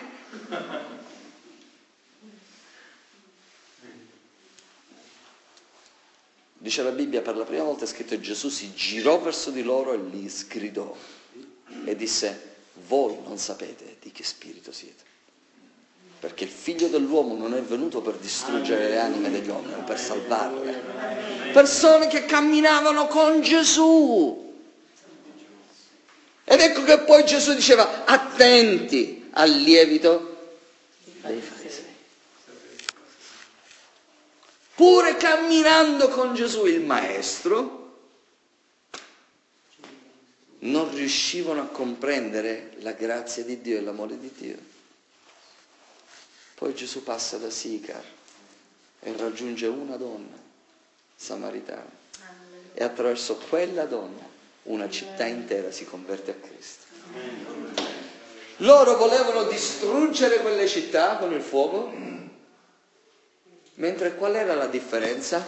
Dice la Bibbia, per la prima volta è scritto che Gesù si girò verso di loro e li sgridò e disse: voi non sapete di che spirito siete, perché il Figlio dell'uomo non è venuto per distruggere le anime degli uomini, ma per salvarle. Persone che camminavano con Gesù. Ed ecco che poi Gesù diceva: attenti al lievito dei farisei. Pure camminando con Gesù il Maestro, non riuscivano a comprendere la grazia di Dio e l'amore di Dio. Poi Gesù passa da Sicar e raggiunge una donna samaritana e attraverso quella donna una città intera si converte a Cristo. Loro volevano distruggere quelle città con il fuoco, mentre qual era la differenza?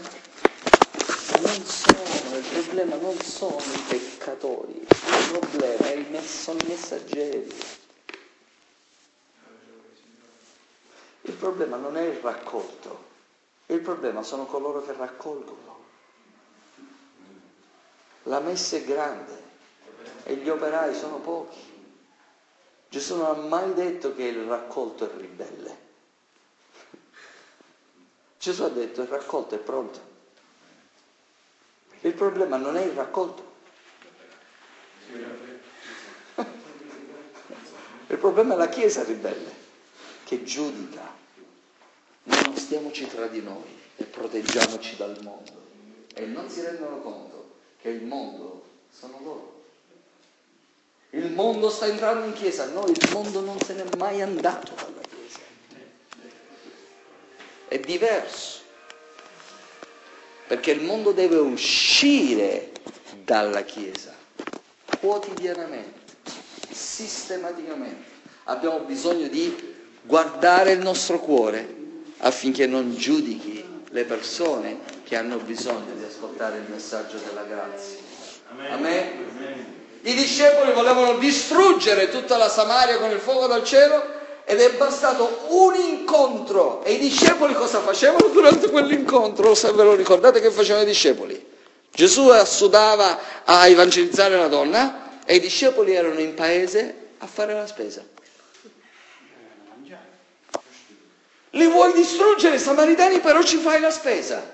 Il problema non sono i peccatori, il problema sono i messaggeri. Il problema non è il raccolto, il problema sono coloro che raccolgono. La messa è grande e gli operai sono pochi. Gesù non ha mai detto che il raccolto è ribelle. Gesù ha detto il raccolto è pronto. Il problema non è il raccolto. Il problema è la Chiesa ribelle, che giudica. Non stiamoci tra di noi e proteggiamoci dal mondo. E non si rendono conto che il mondo sono loro. Il mondo sta entrando in Chiesa, no, il mondo non se n'è mai andato dalla Chiesa. È diverso. Perché il mondo deve uscire dalla Chiesa, quotidianamente, sistematicamente. Abbiamo bisogno di guardare il nostro cuore affinché non giudichi le persone che hanno bisogno di ascoltare il messaggio della grazia. Amen. I discepoli volevano distruggere tutta la Samaria con il fuoco dal cielo ed è bastato un incontro. E i discepoli cosa facevano durante quell'incontro? Se ve lo ricordate che facevano i discepoli? Gesù assodava a evangelizzare la donna e i discepoli erano in paese a fare la spesa. Li vuoi distruggere i samaritani, però ci fai la spesa.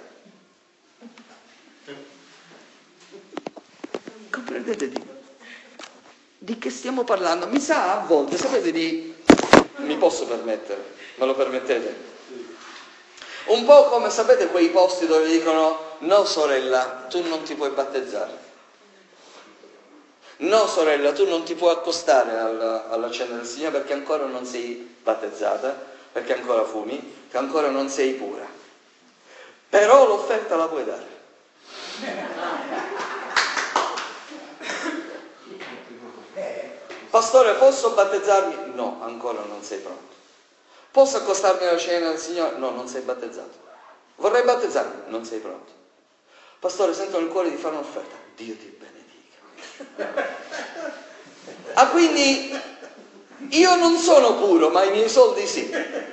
Comprendete di che stiamo parlando? Mi sa a volte, sapete mi posso permettere, me lo permettete? Un po' come, sapete, quei posti dove dicono no sorella, tu non ti puoi battezzare. No sorella, tu non ti puoi accostare alla cena del Signore perché ancora non sei battezzata, perché ancora fumi, che ancora non sei pura. Però l'offerta la puoi dare. Pastore, posso battezzarmi? No, ancora non sei pronto. Posso accostarmi alla cena del Signore? No, non sei battezzato. Vorrei battezzarmi? Non sei pronto. Pastore, sento nel cuore di fare un'offerta. Dio ti benedica. Ah, quindi io non sono puro, ma i miei soldi sì.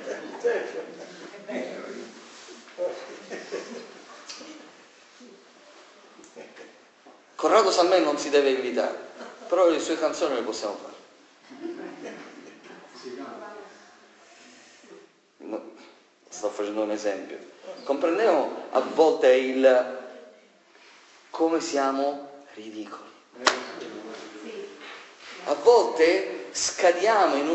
Corrado Salmè non si deve invitare, però le sue canzoni le possiamo fare. No, sto facendo un esempio. Comprendiamo a volte come siamo ridicoli. A volte scadiamo in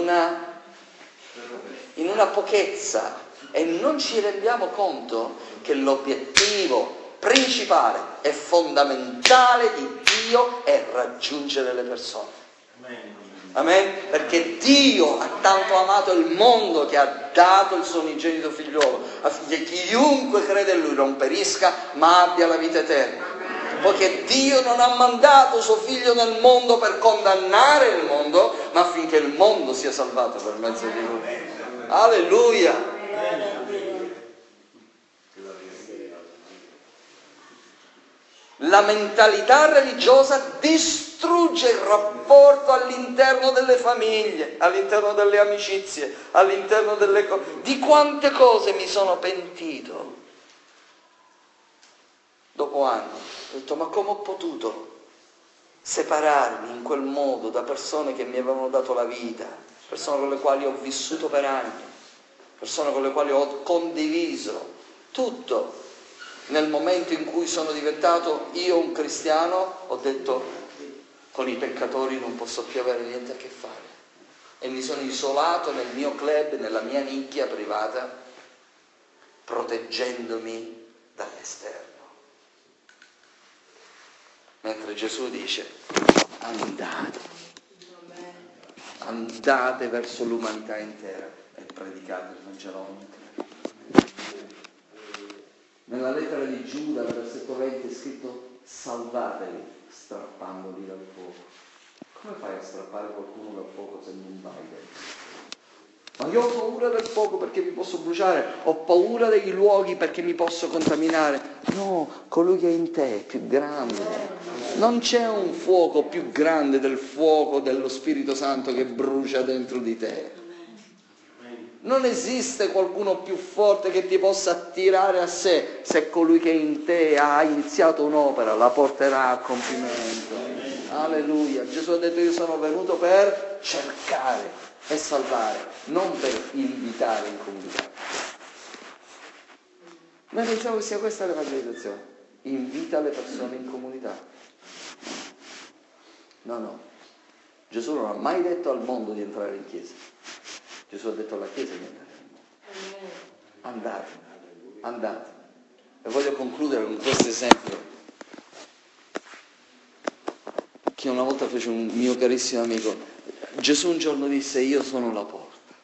una pochezza e non ci rendiamo conto che l'obiettivo principale e fondamentale di Dio è raggiungere le persone. Amen? Perché Dio ha tanto amato il mondo che ha dato il suo unigenito figliolo affinché chiunque crede in lui non perisca ma abbia la vita eterna. Poiché Dio non ha mandato suo figlio nel mondo per condannare il mondo, ma affinché il mondo sia salvato per mezzo di lui. Alleluia! La mentalità religiosa distrugge il rapporto all'interno delle famiglie, all'interno delle amicizie, all'interno delle cose. Di quante cose mi sono pentito dopo anni. Ho detto, ma come ho potuto separarmi in quel modo da persone che mi avevano dato la vita, persone con le quali ho vissuto per anni, persone con le quali ho condiviso tutto. Nel momento in cui sono diventato io un cristiano, ho detto con i peccatori non posso più avere niente a che fare. E mi sono isolato nel mio club, nella mia nicchia privata, proteggendomi dall'esterno. Mentre Gesù dice, andate verso l'umanità intera e predicate il Vangelo. Nella lettera di Giuda, nel versetto 20, è scritto: salvateli strappandoli dal fuoco. Come fai a strappare qualcuno dal fuoco se non vai dentro? Ma io ho paura del fuoco perché mi posso bruciare, ho paura dei luoghi perché mi posso contaminare. No, colui che è in te è più grande. Non c'è un fuoco più grande del fuoco dello Spirito Santo che brucia dentro di te. Non esiste qualcuno più forte che ti possa attirare a sé, se colui che in te ha iniziato un'opera la porterà a compimento. Alleluia. Gesù ha detto: io sono venuto per cercare e salvare, non per invitare in comunità. Noi pensiamo che sia questa l'evangelizzazione: invita le persone in comunità. No. Gesù non ha mai detto al mondo di entrare in chiesa. Gesù ha detto alla chiesa di andare nel mondo. Andate. E voglio concludere con questo esempio che una volta fece un mio carissimo amico. Gesù un giorno disse: io sono la porta.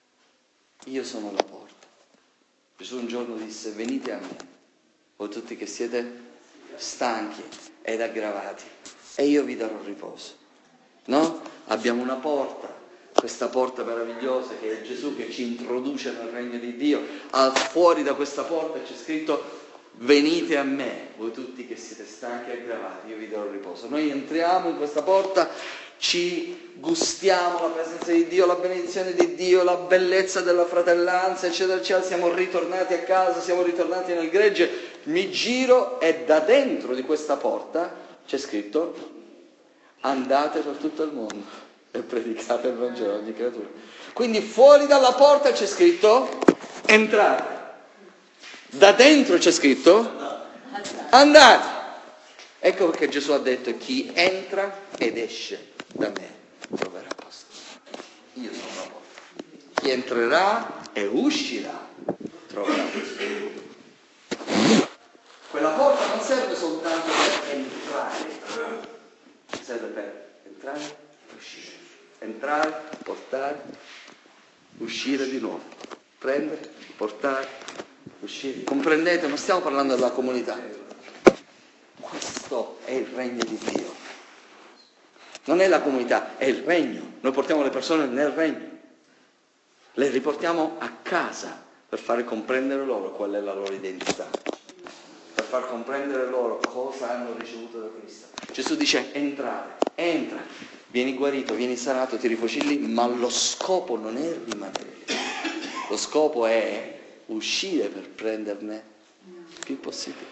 Gesù un giorno disse: venite a me, voi tutti che siete stanchi ed aggravati, e io vi darò riposo. No? Abbiamo una porta, questa porta meravigliosa che è Gesù, che ci introduce nel regno di Dio. Fuori da questa porta c'è scritto: venite a me, voi tutti che siete stanchi e aggravati, io vi darò riposo. Noi entriamo in questa porta, ci gustiamo la presenza di Dio, la benedizione di Dio, la bellezza della fratellanza, eccetera, eccetera. Siamo ritornati a casa, siamo ritornati nel gregge. Mi giro e da dentro di questa porta c'è scritto: andate per tutto il mondo e predicate il Vangelo a ogni creatura. Quindi fuori dalla porta c'è scritto: entrate. Da dentro c'è scritto: andate. Ecco perché Gesù ha detto: chi entra ed esce da me troverà posto. Io sono la porta. Chi entrerà e uscirà troverà posto. Quella porta non serve soltanto per entrare, serve per entrare e uscire. Entrare, portare, uscire di nuovo. Prendere, portare, uscire. Comprendete? Non stiamo parlando della comunità. Questo è il regno di Dio. Non è la comunità, è il regno. Noi portiamo le persone nel regno. Le riportiamo a casa per fare comprendere loro qual è la loro identità. Per far comprendere loro cosa hanno ricevuto da Cristo. Gesù dice: entrate, entra, vieni guarito, vieni sanato, ti rifocilli, ma lo scopo non è rimanere lì. Lo scopo è uscire per prenderne il più possibile.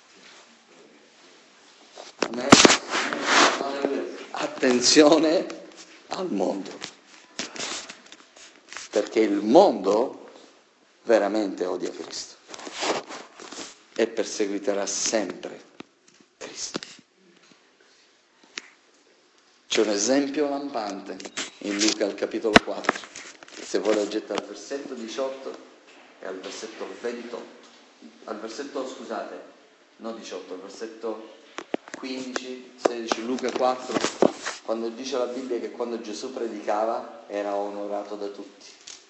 Amen. Attenzione al mondo, perché il mondo veramente odia Cristo e perseguiterà sempre Cristo. C'è un esempio lampante in Luca al capitolo 4, se voi leggete dal versetto 18 e al versetto 28, al versetto 15, 16, Luca 4, quando dice la Bibbia che quando Gesù predicava era onorato da tutti,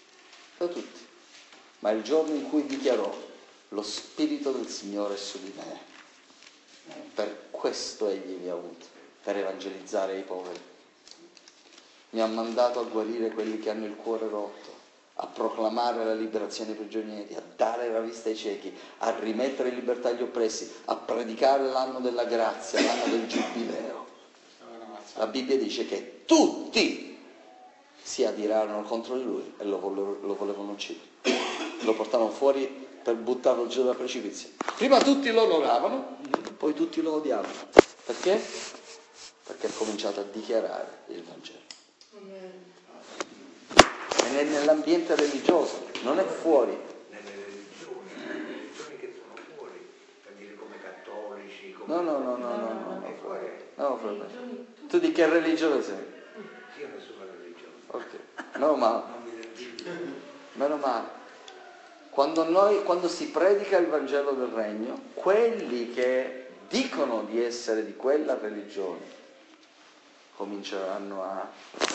ma il giorno in cui dichiarò: lo Spirito del Signore è su di me, per questo egli mi ha unto, per evangelizzare i poveri, mi ha mandato a guarire quelli che hanno il cuore rotto, a proclamare la liberazione ai prigionieri, a dare la vista ai ciechi, a rimettere in libertà gli oppressi, a predicare l'anno della grazia, l'anno del giubileo. La Bibbia dice che tutti si adirarono contro di lui e lo volevano uccidere. Lo portarono fuori per buttarlo giù dal precipizio. Prima tutti lo onoravano, poi tutti lo odiavano. Perché? Perché ha cominciato a dichiarare il Vangelo. E è nell'ambiente religioso, non è fuori. Nelle religioni che sono fuori, per dire come cattolici, come... No, fratello. Tu di che religione sei? Io nessuna religione. Ok. Meno male. Quando si predica il Vangelo del Regno, quelli che dicono di essere di quella religione cominceranno a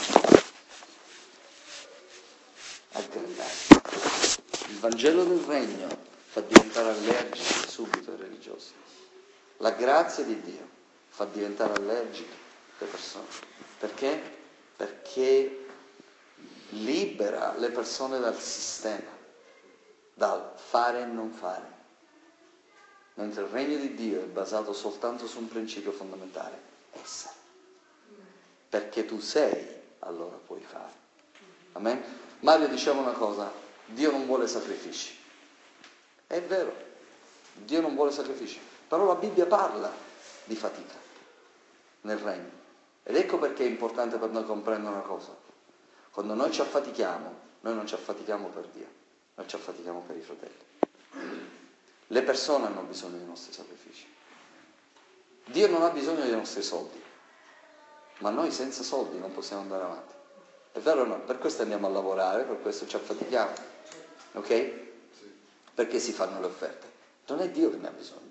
gridare. Il Vangelo del Regno fa diventare allergici subito i religiosi. La grazia di Dio fa diventare allergiche le persone. Perché? Perché libera le persone dal sistema, dal fare e non fare. Mentre il regno di Dio è basato soltanto su un principio fondamentale: essere. Perché tu sei, allora puoi fare. Amen? Mario diceva una cosa: Dio non vuole sacrifici. È vero, Dio non vuole sacrifici, però la Bibbia parla di fatica nel regno. Ed ecco perché è importante per noi comprendere una cosa: quando noi ci affatichiamo, noi non ci affatichiamo per Dio, noi ci affatichiamo per i fratelli. Le persone hanno bisogno dei nostri sacrifici. Dio non ha bisogno dei nostri soldi, ma noi senza soldi non possiamo andare avanti. È vero o no? Per questo andiamo a lavorare, per questo ci affatichiamo. Ok? Perché si fanno le offerte? Non è Dio che ne ha bisogno.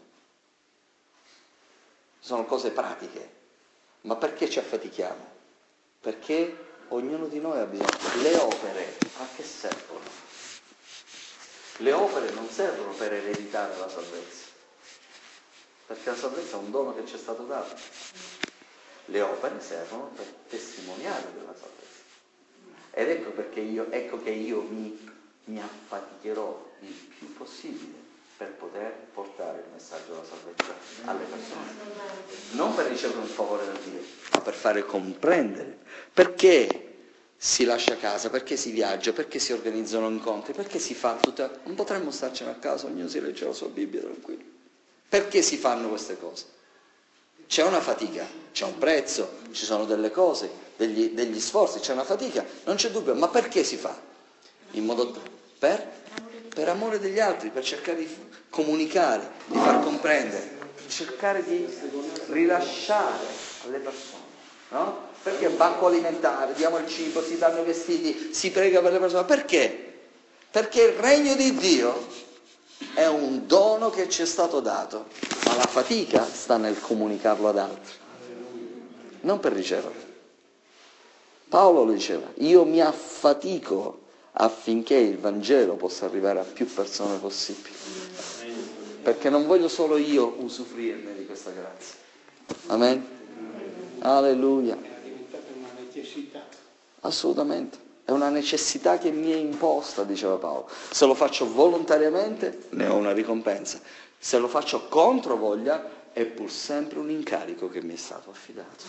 Sono cose pratiche. Ma perché ci affatichiamo? Perché ognuno di noi ha bisogno. Le opere a che servono? Le opere non servono per ereditare la salvezza, perché la salvezza è un dono che ci è stato dato. Le opere servono per testimoniare della salvezza. Ed ecco perché io mi affaticherò il più possibile per poter portare il messaggio della salvezza alle persone. Non per ricevere un favore da Dio, ma per fare comprendere perché si lascia casa, perché si viaggia, perché si organizzano incontri, perché si fa tutta... Non potremmo starcene a casa, ognuno si legge la sua Bibbia tranquillo. Perché si fanno queste cose? C'è una fatica, c'è un prezzo, ci sono delle cose, degli sforzi, c'è una fatica, non c'è dubbio, ma perché si fa? In modo per amore degli altri, per cercare di comunicare, di far comprendere, per cercare di rilasciare alle persone, no? Perché banco alimentare, diamo il cibo, si danno i vestiti, si prega per le persone. Perché? Perché il regno di Dio è un dono che ci è stato dato, ma la fatica sta nel comunicarlo ad altri, non per riceverlo. Paolo lo diceva: io mi affatico affinché il Vangelo possa arrivare a più persone possibili, perché non voglio solo io usufruirne di questa grazia. Amen? Alleluia. Assolutamente, è una necessità che mi è imposta, diceva Paolo. Se lo faccio volontariamente ne ho una ricompensa, se lo faccio contro voglia è pur sempre un incarico che mi è stato affidato.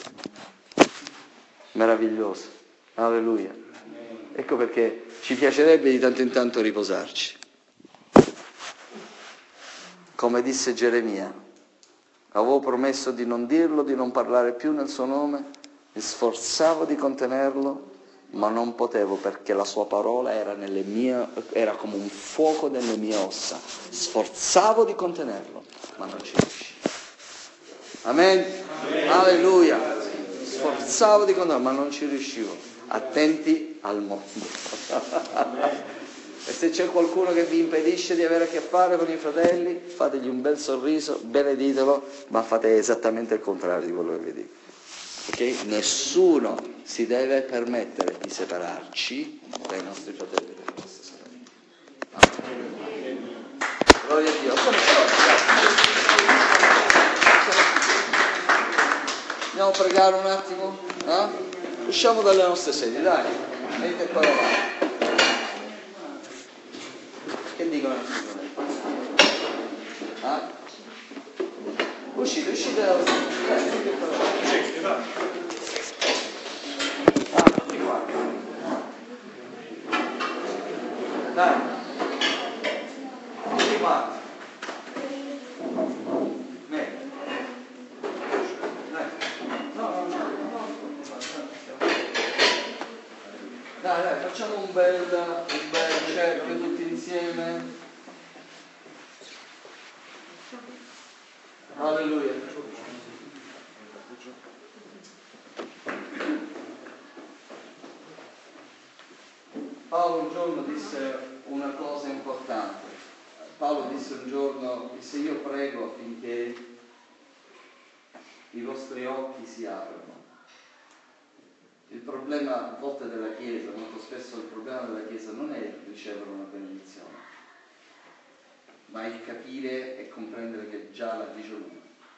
Meraviglioso, alleluia. Ecco perché ci piacerebbe di tanto in tanto riposarci. Come disse Geremia: avevo promesso di non dirlo, di non parlare più nel suo nome. Mi sforzavo di contenerlo, ma non potevo, perché la sua parola era come un fuoco nelle mie ossa. Sforzavo di contenerlo, ma non ci riuscivo. Amen? Alleluia. Sforzavo di contenerlo, ma non ci riuscivo. Attenti al mondo. E se c'è qualcuno che vi impedisce di avere a che fare con i fratelli, fategli un bel sorriso, beneditelo, ma fate esattamente il contrario di quello che vi dico. Okay? Nessuno si deve permettere di separarci dai nostri fratelli e dalle nostre sorelle. Amen. Gloria a Dio. Andiamo a pregare un attimo? Usciamo dalle nostre sedi, dai. Venite qua davanti. Che dicono i nostri fratelli? Uscite dalla sede. Tutti qua. Dai. Tutti qua. Dai, facciamo un bel cerchio tutti insieme. Alleluia. Paolo un giorno disse una cosa importante. Paolo disse un giorno, io prego affinché i vostri occhi si aprono Il problema a volte della Chiesa, molto spesso il problema della Chiesa non è ricevere una benedizione, ma il capire e comprendere che già l'ha ricevuta.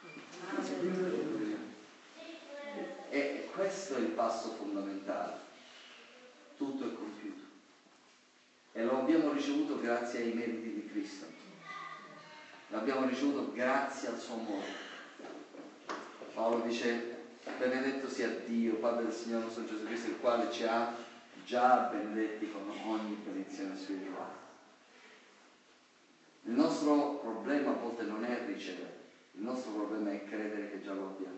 E questo è il passo fondamentale. Tutto è compiuto. E lo abbiamo ricevuto grazie ai meriti di Cristo. L'abbiamo ricevuto grazie al suo amore. Paolo dice: benedetto sia Dio, Padre del Signore nostro Gesù Cristo, il quale ci ha già benedetti con ogni benedizione spirituale. Il nostro problema a volte non è ricevere, il nostro problema è credere che già lo abbiamo.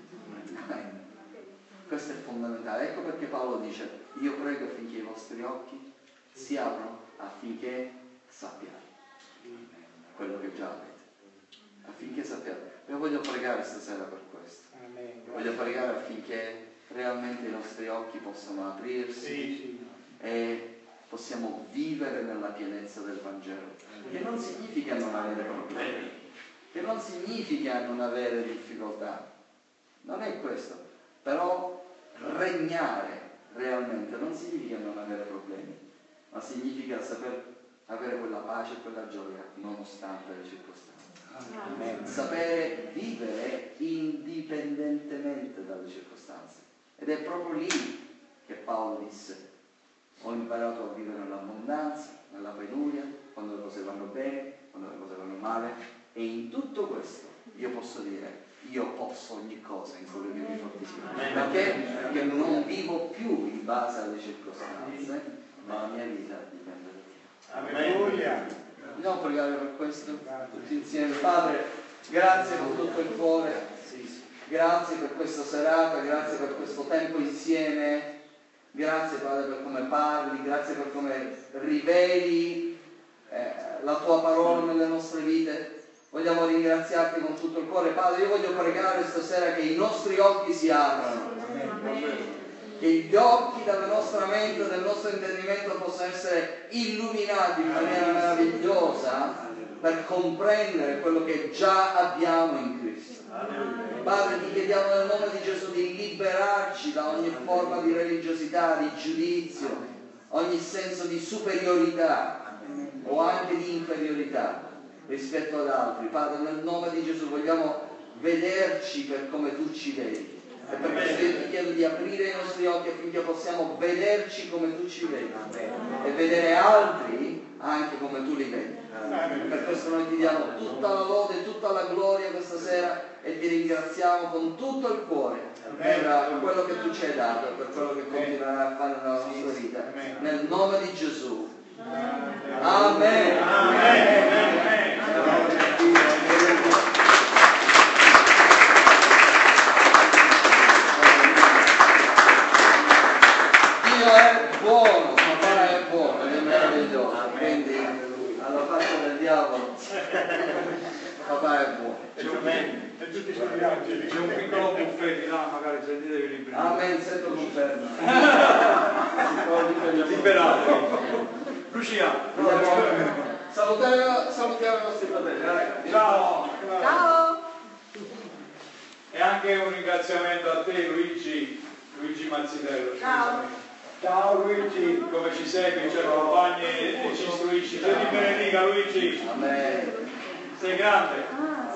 Questo è fondamentale. Ecco perché Paolo dice: io prego affinché i vostri occhi si aprono, affinché sappiate quello che già avete, affinché sappiate. Io voglio pregare stasera per questo. Voglio pregare affinché realmente i nostri occhi possano aprirsi e possiamo vivere nella pienezza del Vangelo, che non significa non avere problemi, che non significa non avere difficoltà, non è questo. Però regnare realmente non significa non avere problemi, ma significa saper avere quella pace e quella gioia nonostante le circostanze. Amen. Sapere vivere indipendentemente dalle circostanze. Ed è proprio lì che Paolo disse: ho imparato a vivere nell'abbondanza, nella penuria, quando le cose vanno bene, quando le cose vanno male, e in tutto questo io posso dire: io posso ogni cosa in quello che mi fortifica. Perché? Perché non vivo più in base alle circostanze, ma la mia vita dipende da Dio. Alleluia. Vogliamo pregare per questo? Tutti insieme. Padre, grazie con tutto il cuore, grazie per questa serata, grazie per questo tempo insieme, grazie Padre per come parli, grazie per come riveli la tua parola nelle nostre vite. Vogliamo ringraziarti con tutto il cuore. Padre, io voglio pregare stasera che i nostri occhi si aprano, che gli occhi della nostra mente, del nostro intendimento possano essere illuminati in maniera meravigliosa per comprendere quello che già abbiamo in Cristo. Padre, ti chiediamo nel nome di Gesù di liberarci da ogni forma di religiosità, di giudizio, ogni senso di superiorità o anche di inferiorità rispetto ad altri. Padre, nel nome di Gesù vogliamo vederci per come tu ci vedi. E per questo io ti chiedo di aprire i nostri occhi affinché possiamo vederci come tu ci vedi e vedere altri anche come tu li vedi. Per questo noi ti diamo tutta la lode, tutta la gloria questa sera e ti ringraziamo con tutto il cuore per quello che tu ci hai dato e per quello che continuerai a fare nella nostra vita. Nel nome di Gesù. Amen. Dio è buono, papà è buono, è meraviglioso. Quindi alla faccia del diavolo papà è buono. E tutti sono angeli. C'è un piccolo buffet là, magari sentitevi liberi. Amen, sento conferma. Liberato. Lucia, salutiamo i nostri fratelli. ciao. Ciao! E anche un ringraziamento a te Luigi Mazzitello. Ciao! Ciao Luigi, come ci segui, ci accompagni e ci istruisci. Dio ti benedica Luigi. Amen. Sei grande.